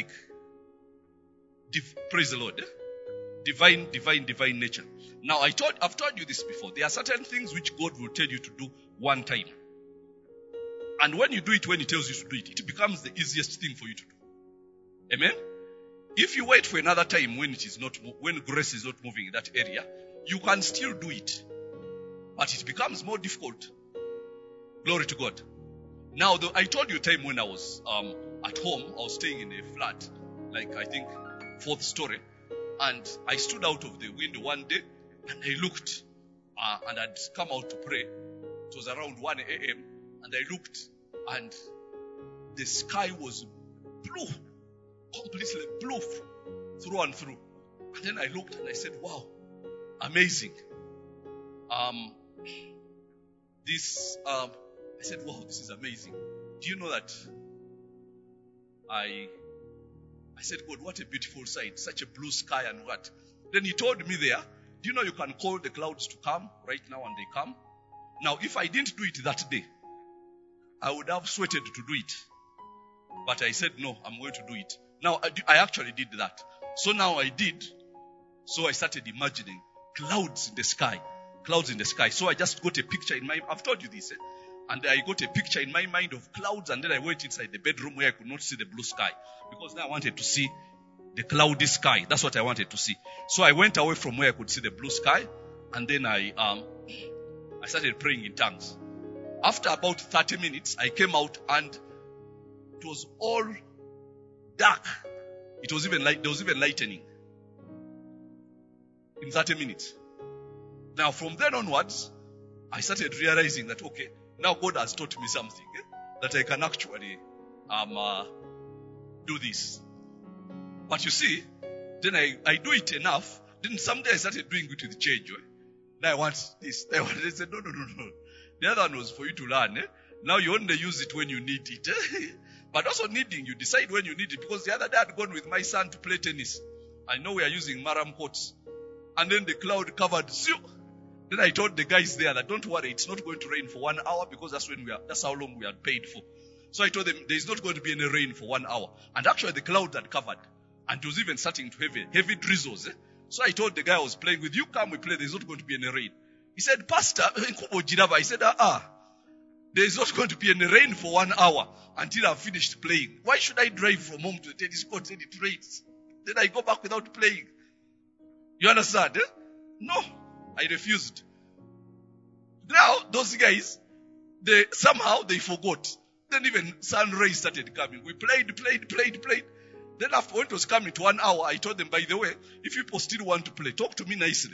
praise the Lord. Divine nature. Now, I've told you this before. There are certain things which God will tell you to do one time. And when you do it, when He tells you to do it, it becomes the easiest thing for you to do. Amen? If you wait for another time when grace is not moving in that area, you can still do it. But it becomes more difficult. Glory to God. Now, I told you a time when I was at home, I was staying in a flat, I think 4th story, and I stood out of the window one day, and I looked, and I'd come out to pray. It was around 1 a.m., and I looked, and the sky was blue, completely blue, through and through. And then I looked, and I said, wow, amazing. I said, wow, this is amazing. Do you know that I said, God, what a beautiful sight, such a blue sky and what. Then He told me there, do you know you can call the clouds to come right now and they come? Now, if I didn't do it that day, I would have sweated to do it. But I said, no, I'm going to do it. Now, I actually did that. So now I did. So I started imagining clouds in the sky. So I just got a picture in my, I've told you this, and I got a picture in my mind of clouds, and then I went inside the bedroom where I could not see the blue sky, because now I wanted to see the cloudy sky. That's what I wanted to see. So I went away from where I could see the blue sky, and then I started praying in tongues. After about 30 minutes, I came out, and it was all dark. There was even lightning in 30 minutes. Now, from then onwards, I started realizing that, okay, now God has taught me something, that I can actually do this. But you see, then I do it enough. Then someday I started doing it with change. Now I want this. I said, no. The other one was for you to learn. Now you only use it when you need it. But also needing, you decide when you need it. Because the other day I had gone with my son to play tennis. I know we are using maram courts. And then the cloud covered. Then I told the guys there that don't worry, it's not going to rain for 1 hour, because that's how long we had paid for. So I told them there is not going to be any rain for 1 hour. And actually the clouds had covered. And it was even starting to heavy drizzles. So I told the guy I was playing with, you come, we play, there's not going to be any rain. He said, Pastor, I said, the There is not going to be any rain for 1 hour until I've finished playing. Why should I drive from home to the tennis court and it rains? Then I go back without playing. You understand? Eh? No, I refused. Now, those guys, somehow they forgot. Then even sun rays started coming. We played. Then after when it was coming to 1 hour, I told them, by the way, if people still want to play, talk to me nicely.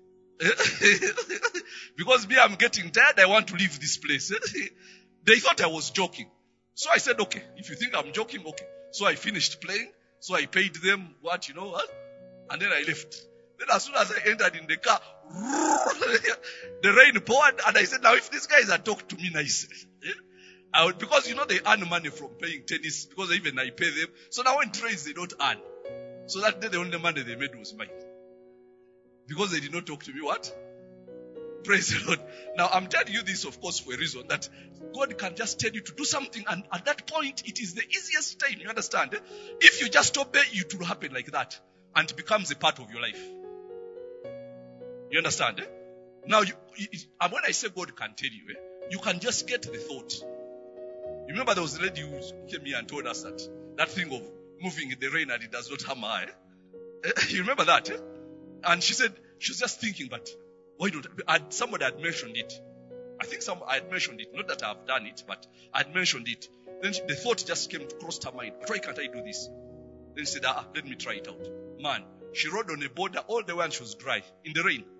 Because me, I'm getting tired, I want to leave this place. They thought I was joking. So I said, okay, if you think I'm joking, okay. So I finished playing. So I paid them what. And then I left. Then as soon as I entered in the car, the rain poured, and I said, now if these guys had talked to me nicely, because they earn money from playing tennis, because even I pay them. So now when it rains, they don't earn. So that day the only money they made was mine. Because they did not talk to me what? Praise the Lord. Now I'm telling you this, of course, for a reason that God can just tell you to do something, and at that point it is the easiest time. You understand? If you just obey, it will happen like that, and it becomes a part of your life. You understand? Now, when I say God can tell you, you can just get the thought. You remember there was a lady who came here and told us that thing of moving in the rain and it does not harm her. You remember that? And she said she was just thinking, but why don't somebody had mentioned it? I think I had mentioned it, not that I have done it, but I had mentioned it. Then the thought just came across her mind. Why can't I do this? Then she said, let me try it out. Man, she rode on a border all the way and she was dry in the rain.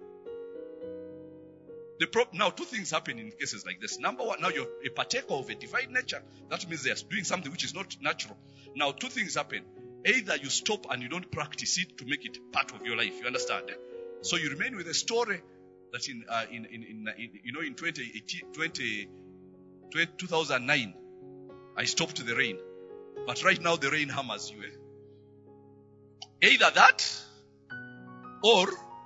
Now, two things happen in cases like this. Number one, now you're a partaker of a divine nature. That means they're doing something which is not natural. Now, two things happen. Either you stop and you don't practice it to make it part of your life. You understand? So you remain with a story that in 2009, I stopped the rain. But right now the rain hammers you. Either that, or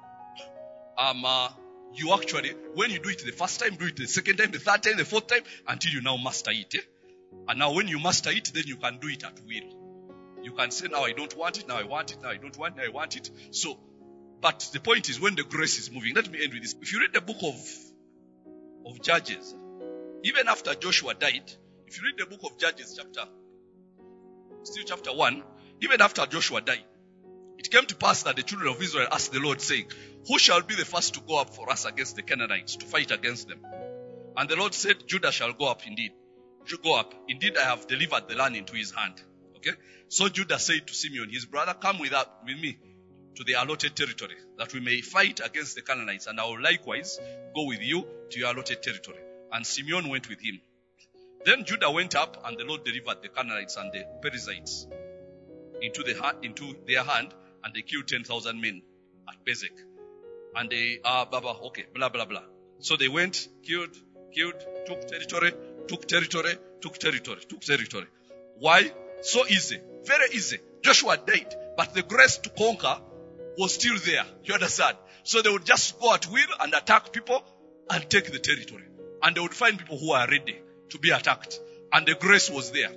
you actually, when you do it the first time, do it the second time, the third time, the fourth time, until you now master it. And now when you master it, then you can do it at will. You can say, now I don't want it, now I want it, now I don't want it, now I want it. So, but the point is when the grace is moving. Let me end with this. If you read the book of Judges, even after Joshua died, if you read the book of Judges chapter 1, even after Joshua died, it came to pass that the children of Israel asked the Lord, saying, who shall be the first to go up for us against the Canaanites, to fight against them? And the Lord said, Judah shall go up indeed. Go up. Indeed, I have delivered the land into his hand. Okay? So Judah said to Simeon, his brother, come with me to the allotted territory, that we may fight against the Canaanites, and I will likewise go with you to your allotted territory. And Simeon went with him. Then Judah went up, and the Lord delivered the Canaanites and the Perizzites into their hand, and they killed 10,000 men at Bezek. And they blah, blah, blah. So they went, killed, took territory. Why? So easy. Very easy. Joshua died, but the grace to conquer was still there. You understand? So they would just go at will and attack people and take the territory. And they would find people who are ready to be attacked. And the grace was there.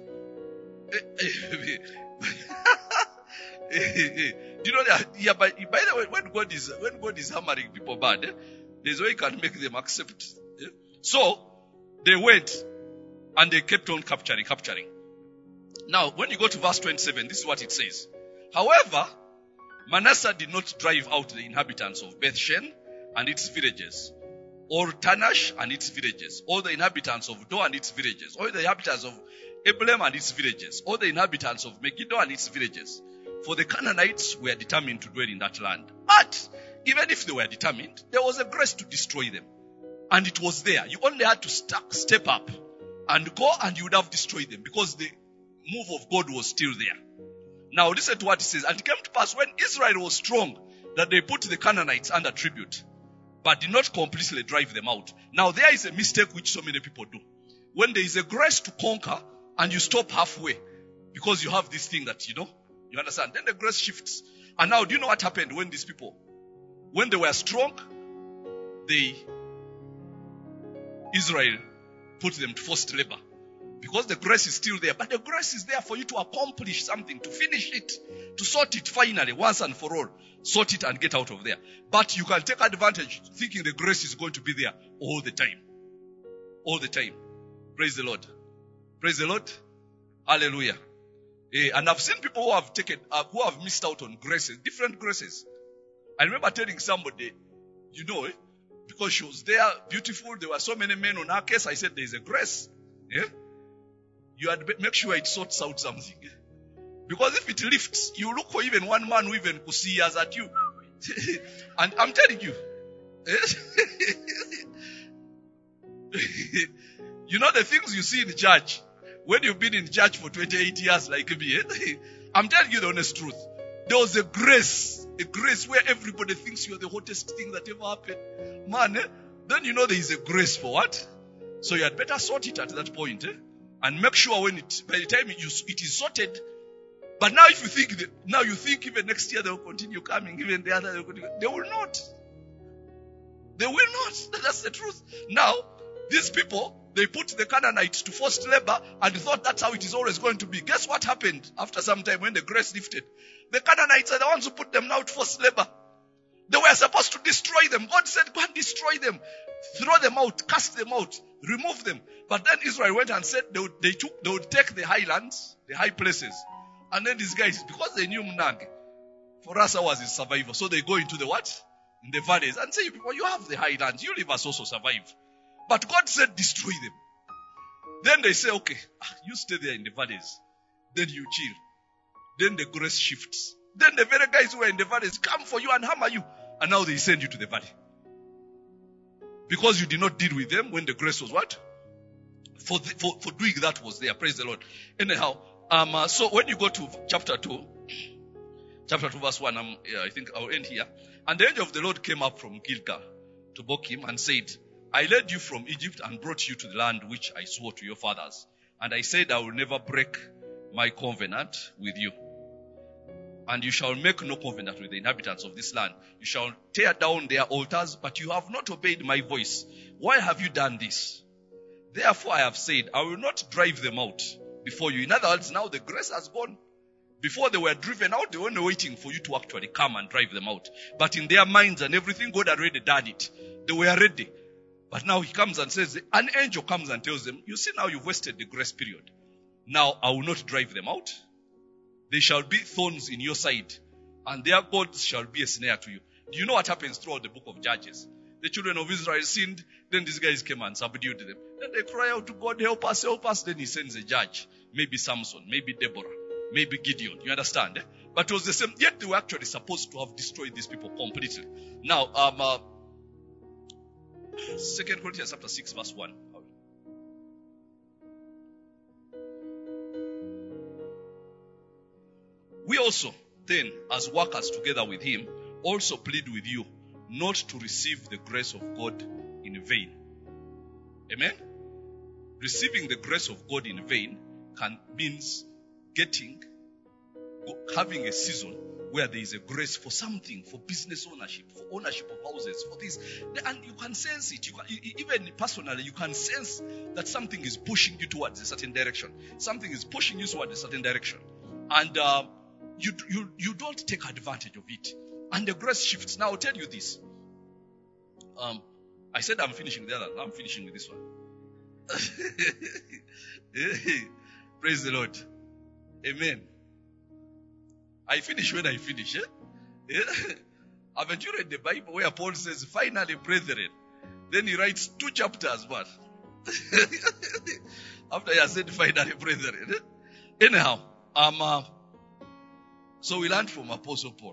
Do you know that? Yeah, by the way, when God is hammering people bad, there's a way you can make them accept. So they went and they kept on capturing. Now, when you go to verse 27, this is what it says. However, Manasseh did not drive out the inhabitants of Bethshan and its villages, or Tanash and its villages, or the inhabitants of Do and its villages, or the inhabitants of Eblem and its villages, or the inhabitants of Megiddo and its villages. For the Canaanites were determined to dwell in that land. But even if they were determined, there was a grace to destroy them. And it was there. You only had to step up and go, and you would have destroyed them, because the move of God was still there. Now listen to what it says. And it came to pass when Israel was strong, that they put the Canaanites under tribute, but did not completely drive them out. Now there is a mistake which so many people do. When there is a grace to conquer, and you stop halfway, because you have this thing that you understand, then the grace shifts. And now do you know what happened when these people, when they were strong, Israel put them to forced labor. Because the grace is still there. But the grace is there for you to accomplish something, to finish it, to sort it finally, once and for all. Sort it and get out of there. But you can take advantage thinking the grace is going to be there all the time. All the time. Praise the Lord. Praise the Lord. Hallelujah. And I've seen people who have missed out on graces, different graces. I remember telling somebody, because she was there, beautiful, there were so many men on her case. I said, there's a grace. Yeah? You had to make sure it sorts out something. Because if it lifts, you look for even one man who even could see us at you. And I'm telling you, the things you see in church, when you've been in church for 28 years like me, I'm telling you the honest truth. There was a grace where everybody thinks you're the hottest thing that ever happened. Man, then there is a grace for what? So you had better sort it at that point, and make sure by the time it is sorted. But now if you think even next year they will continue coming, even the other they will not. They will not. That's the truth. Now, these people, they put the Canaanites to forced labor and thought that's how it is always going to be. Guess what happened after some time when the grace lifted? The Canaanites are the ones who put them now to forced labor. They were supposed to destroy them. God said, go and destroy them. Throw them out, cast them out, remove them. But then Israel went and said they would take the highlands, the high places. And then these guys, because they knew Mnag, for us ours is survival. So they go into the what? In the valleys and say, people, you have the highlands, you leave us also survive. But God said, destroy them. Then they say, okay, you stay there in the valleys. Then you chill. Then the grace shifts. Then the very guys who are in the valleys come for you and hammer you. And now they send you to the valley. Because you did not deal with them when the grace was what? For doing that was there. Praise the Lord. Anyhow, so when you go to chapter 2 verse 1, I think I'll end here. And the angel of the Lord came up from Gilgal to Bochim and said, I led you from Egypt and brought you to the land which I swore to your fathers. And I said, I will never break my covenant with you. And you shall make no covenant with the inhabitants of this land. You shall tear down their altars, but you have not obeyed my voice. Why have you done this? Therefore I have said, I will not drive them out before you. In other words, now the grace has gone. Before they were driven out, they were only waiting for you to actually come and drive them out. But in their minds and everything, God had already done it. They were ready. But now he comes and says, an angel comes and tells them, you see now you've wasted the grace period. Now I will not drive them out. They shall be thorns in your side, and their gods shall be a snare to you. Do you know what happens throughout the book of Judges? The children of Israel sinned, then these guys came and subdued them. Then they cry out to God, help us, help us. Then he sends a judge. Maybe Samson, maybe Deborah, maybe Gideon. You understand? But it was the same. Yet they were actually supposed to have destroyed these people completely. Now, 2 Corinthians chapter 6 verse 1. We also, then, as workers together with him, also plead with you not to receive the grace of God in vain. Amen? Receiving the grace of God in vain means having a season where there is a grace for something, for business ownership, for ownership of houses, for this. And you can sense it. Even personally, you can sense that something is pushing you towards a certain direction. Something is pushing you towards a certain direction. And you don't take advantage of it. And the grace shifts. Now I'll tell you this. I said I'm finishing the other. Now I'm finishing with this one. Praise the Lord. Amen. I finish when I finish. Haven't you read the Bible where Paul says, finally, brethren? Then he writes 2 chapters, but after he has said, finally, brethren. Anyhow, so we learned from Apostle Paul.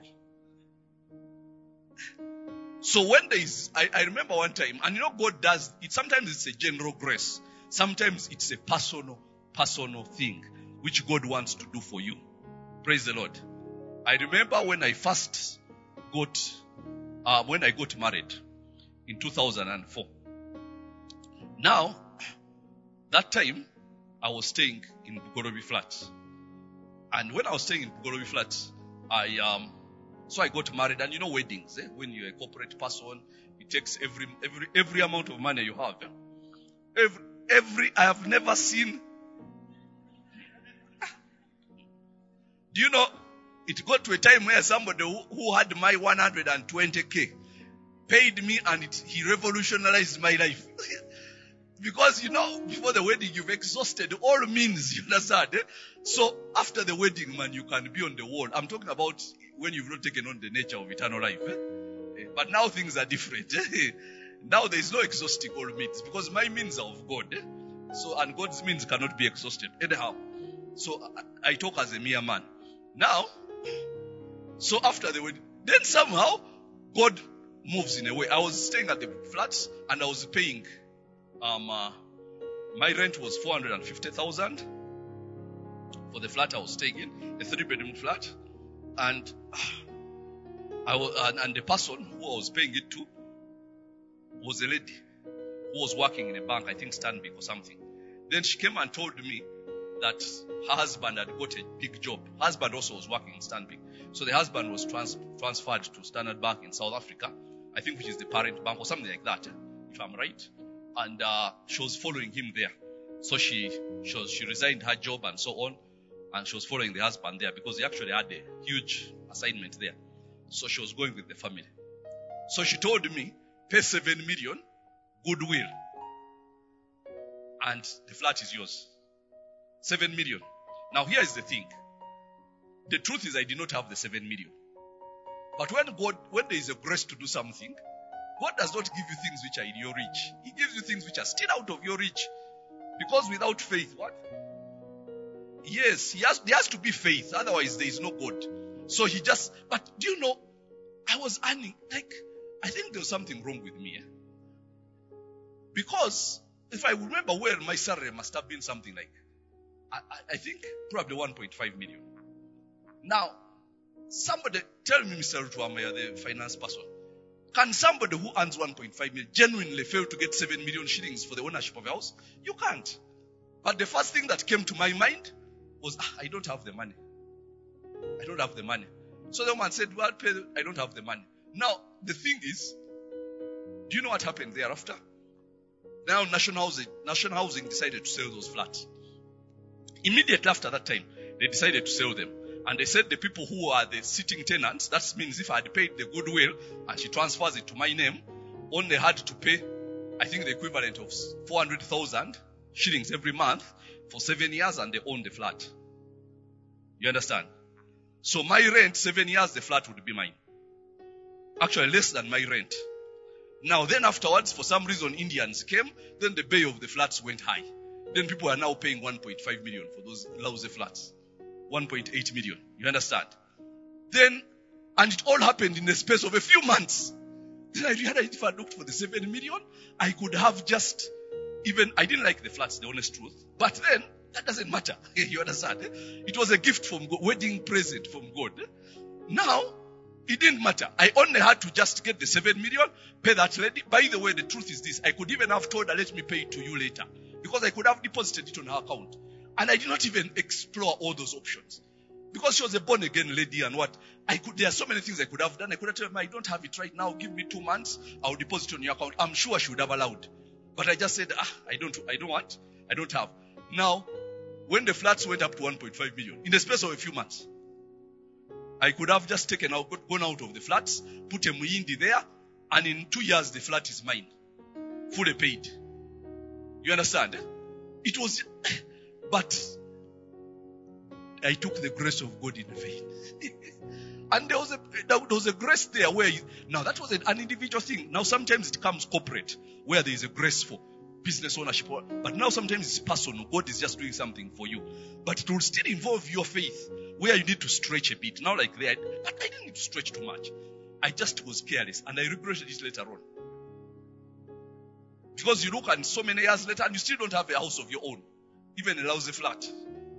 So when there is, I remember one time, and God does it. Sometimes it's a general grace. Sometimes it's a personal thing which God wants to do for you. Praise the Lord. I remember when I first got married in 2004. Now, that time I was staying in Bugorobi Flats. And when I was staying in Bugorobi Flats, I got married. And weddings, when you're a corporate person, it takes every amount of money you have. I have never seen. Do you know, it got to a time where somebody who had my 120K paid me and he revolutionized my life. Because, before the wedding, you've exhausted all means, you understand? So, after the wedding, man, you can be on the wall. I'm talking about when you've not taken on the nature of eternal life. But now things are different. Now there is no exhausting all means, because my means are of God. So, and God's means cannot be exhausted. Anyhow, so I talk as a mere man. Now, so after the wedding, then somehow, God moves in a way. I was staying at the flats, and I was paying... my rent was 450,000 for the flat I was staying in, a 3-bedroom flat, and and the person who I was paying it to was a lady who was working in a bank, I think Stanbic or something. Then she came and told me that her husband had got a big job. Her husband also was working in Stanbic, so the husband was transferred to Standard Bank in South Africa, I think, which is the parent bank or something like that, if I'm right. And she was following him there. So she resigned her job and so on. And she was following the husband there because he actually had a huge assignment there. So she was going with the family. So she told me, pay 7 million, goodwill. And the flat is yours. 7 million. Now here is the thing. The truth is I did not have the 7 million. But when there is a grace to do something, God does not give you things which are in your reach. He gives you things which are still out of your reach. Because without faith, what? Yes, there has to be faith. Otherwise, there is no God. So but do you know, I was earning, I think there was something wrong with me. Because, if I remember well, my salary must have been something like, I think, probably 1.5 million. Now, somebody, tell me, Mr. Rutuamaya, the finance person, can somebody who earns 1.5 million genuinely fail to get 7 million shillings for the ownership of a house? You can't. But the first thing that came to my mind was, I don't have the money. I don't have the money. So the woman said, well, I don't have the money. Now, the thing is, do you know what happened thereafter? Now, National Housing decided to sell those flats. Immediately after that time, they decided to sell them. And they said the people who are the sitting tenants, that means if I had paid the goodwill and she transfers it to my name, only had to pay, I think, the equivalent of 400,000 shillings every month for 7 years, and they own the flat. You understand? So my rent, 7 years, the flat would be mine. Actually, less than my rent. Now, then afterwards, for some reason, Indians came, then the bay of the flats went high. Then people are now paying 1.5 million for those lousy flats. 1.8 million. You understand? Then, and it all happened in the space of a few months. Then I realized if I looked for the 7 million, I could have just I didn't like the flats, the honest truth. But then, that doesn't matter. You understand? It was a gift from God, wedding present from God. Now, it didn't matter. I only had to just get the 7 million, pay that lady. By the way, the truth is this. I could even have told her, let me pay it to you later. Because I could have deposited it on her account. And I did not even explore all those options. Because she was a born-again lady and there are so many things I could have done. I could have told her, I don't have it right now. Give me 2 months. I'll deposit it on your account. I'm sure she would have allowed. But I just said, I don't have. Now, when the flats went up to 1.5 million, in the space of a few months, I could have just gone out of the flats, put a muindi there, and in 2 years the flat is mine. Fully paid. You understand? It was... But I took the grace of God in vain. And there was a grace there where now that was an individual thing. Now sometimes it comes corporate, where there is a grace for business ownership. But now sometimes it's personal. God is just doing something for you. But it will still involve your faith, where you need to stretch a bit. Now like that, but I didn't need to stretch too much. I just was careless, and I regretted it later on. Because you look and so many years later and you still don't have a house of your own. Even a lousy flat.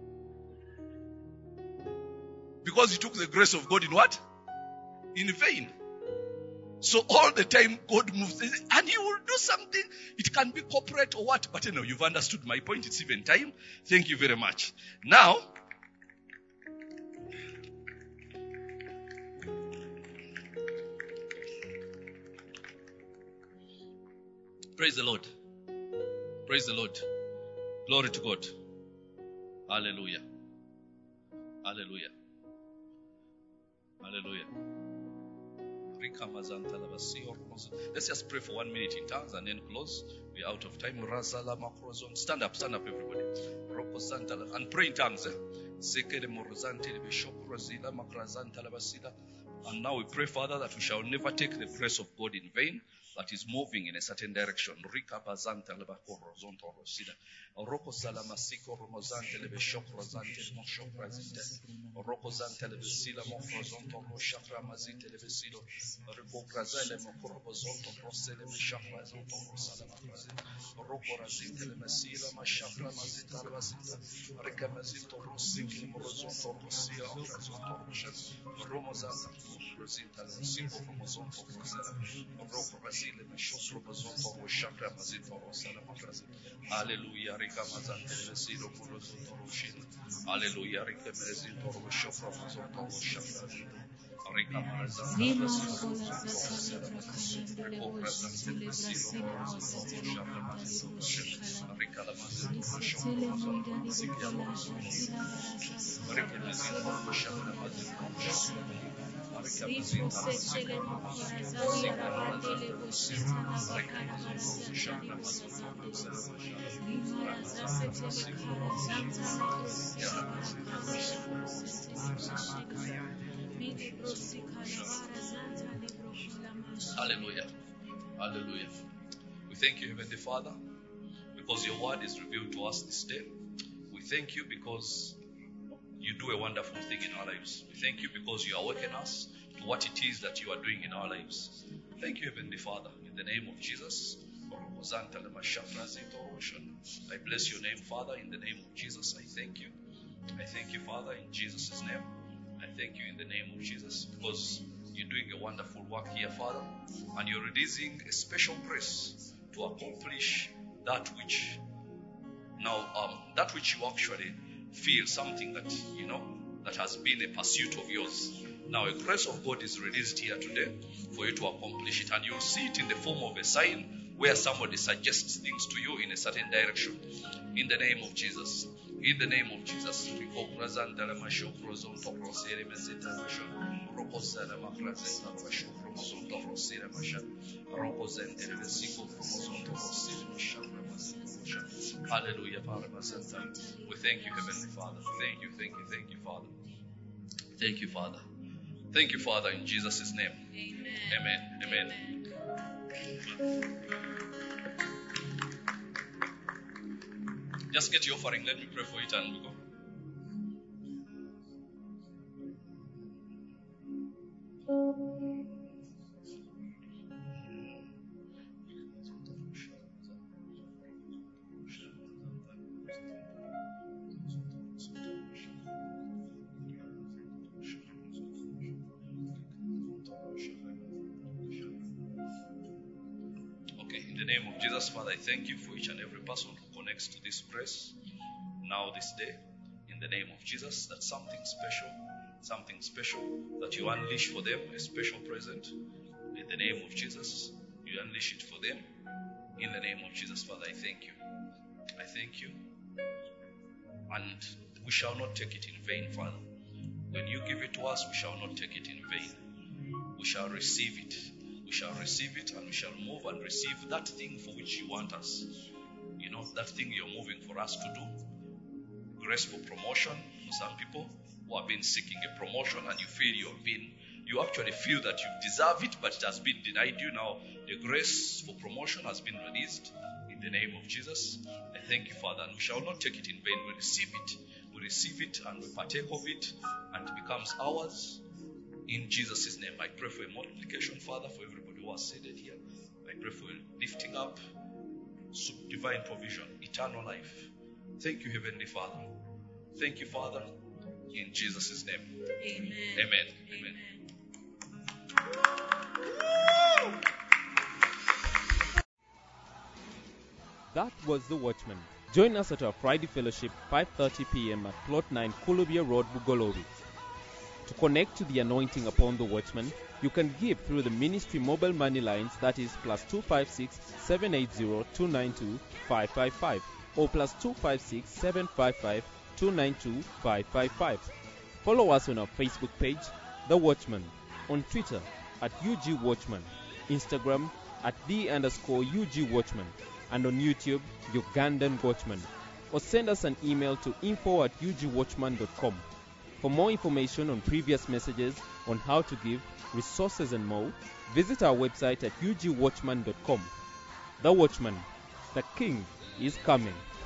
Because you took the grace of God in what? In vain. So all the time God moves and He will do something. It can be corporate or what. But you've understood my point. It's even time. Thank you very much. Now, praise the Lord. Praise the Lord. Glory to God. Hallelujah. Hallelujah. Hallelujah. Let's just pray for 1 minute in tongues and then close. We're out of time. Stand up, everybody. And pray in tongues. And now we pray, Father, that we shall never take the grace of God in vain, that is moving in a certain direction. Roko salamasiko romozante lebe shokro zante mo shokra zinte roko zante lebe sila mo frozonto mo shakra mazinte lebe silo roko krazale mo korobozonto prosele mo shakra zonto mo salama krazinte roko razinte lebe sila ma shakra mazinte lebe sila reka mazinte rosiki mo rozonto rosia rozonto romo zante rozinte lebe siko romozonto prosele roko razile mo shokro rozonto mo shakra mazinte rosala krazinte. Hallelujah. Hallelujah. Hallelujah. Hallelujah. We thank you, Heavenly Father, because your word is revealed to us this day. We thank you because you do a wonderful thing in our lives. We thank you because you awaken us to what it is that you are doing in our lives. Thank you, Heavenly Father, in the name of Jesus. I bless your name, Father, in the name of Jesus. I thank you. I thank you, Father, in Jesus' name. I thank you in the name of Jesus because you're doing a wonderful work here, Father, and you're releasing a special grace to accomplish that which that which you actually feel, something that that has been a pursuit of yours. Now a grace of God is released here today for you to accomplish it, and you'll see it in the form of a sign where somebody suggests things to you in a certain direction. In the name of Jesus. In the name of Jesus. Hallelujah, Father. We thank you, Heavenly Father. Thank you, Father. Thank you, Father. Thank you, Father, in Jesus' name. Amen. Amen. Just get your offering. Let me pray for it and we go. In the name of Jesus, Father, I thank you for each and every person who connects to this press now this day. In the name of Jesus, that something special that you unleash for them, a special present. In the name of Jesus, you unleash it for them. In the name of Jesus, Father, I thank you. I thank you. And we shall not take it in vain, Father. When you give it to us, we shall not take it in vain. We shall receive it. We shall receive it and we shall move and receive that thing for which you want us. That thing you're moving for us to do. Grace for promotion for some people who have been seeking a promotion and you feel you actually feel that you deserve it, but it has been denied you. Now the grace for promotion has been released in the name of Jesus. I thank you, Father, and we shall not take it in vain. We receive it and we partake of it and it becomes ours. In Jesus' name, I pray for a multiplication, Father, for everybody who has seated here. I pray for lifting up, divine provision, eternal life. Thank you, Heavenly Father. Thank you, Father, in Jesus' name. Amen. Amen. That was The Watchman. Join us at our Friday fellowship, 5:30 p.m. at Plot 9, Kulubia Road, Bugolobi. To connect to the anointing upon The Watchman, you can give through the ministry mobile money lines, that is +256 780 292 555 or +256 755 292 555. Follow us on our Facebook page, The Watchman, on Twitter at UG Watchman, Instagram at @the_UG Watchman, and on YouTube, Ugandan Watchman. Or send us an email to info@ugwatchman.com. For more information on previous messages, on how to give, resources and more, visit our website at ugwatchman.com. The Watchman, the King is coming.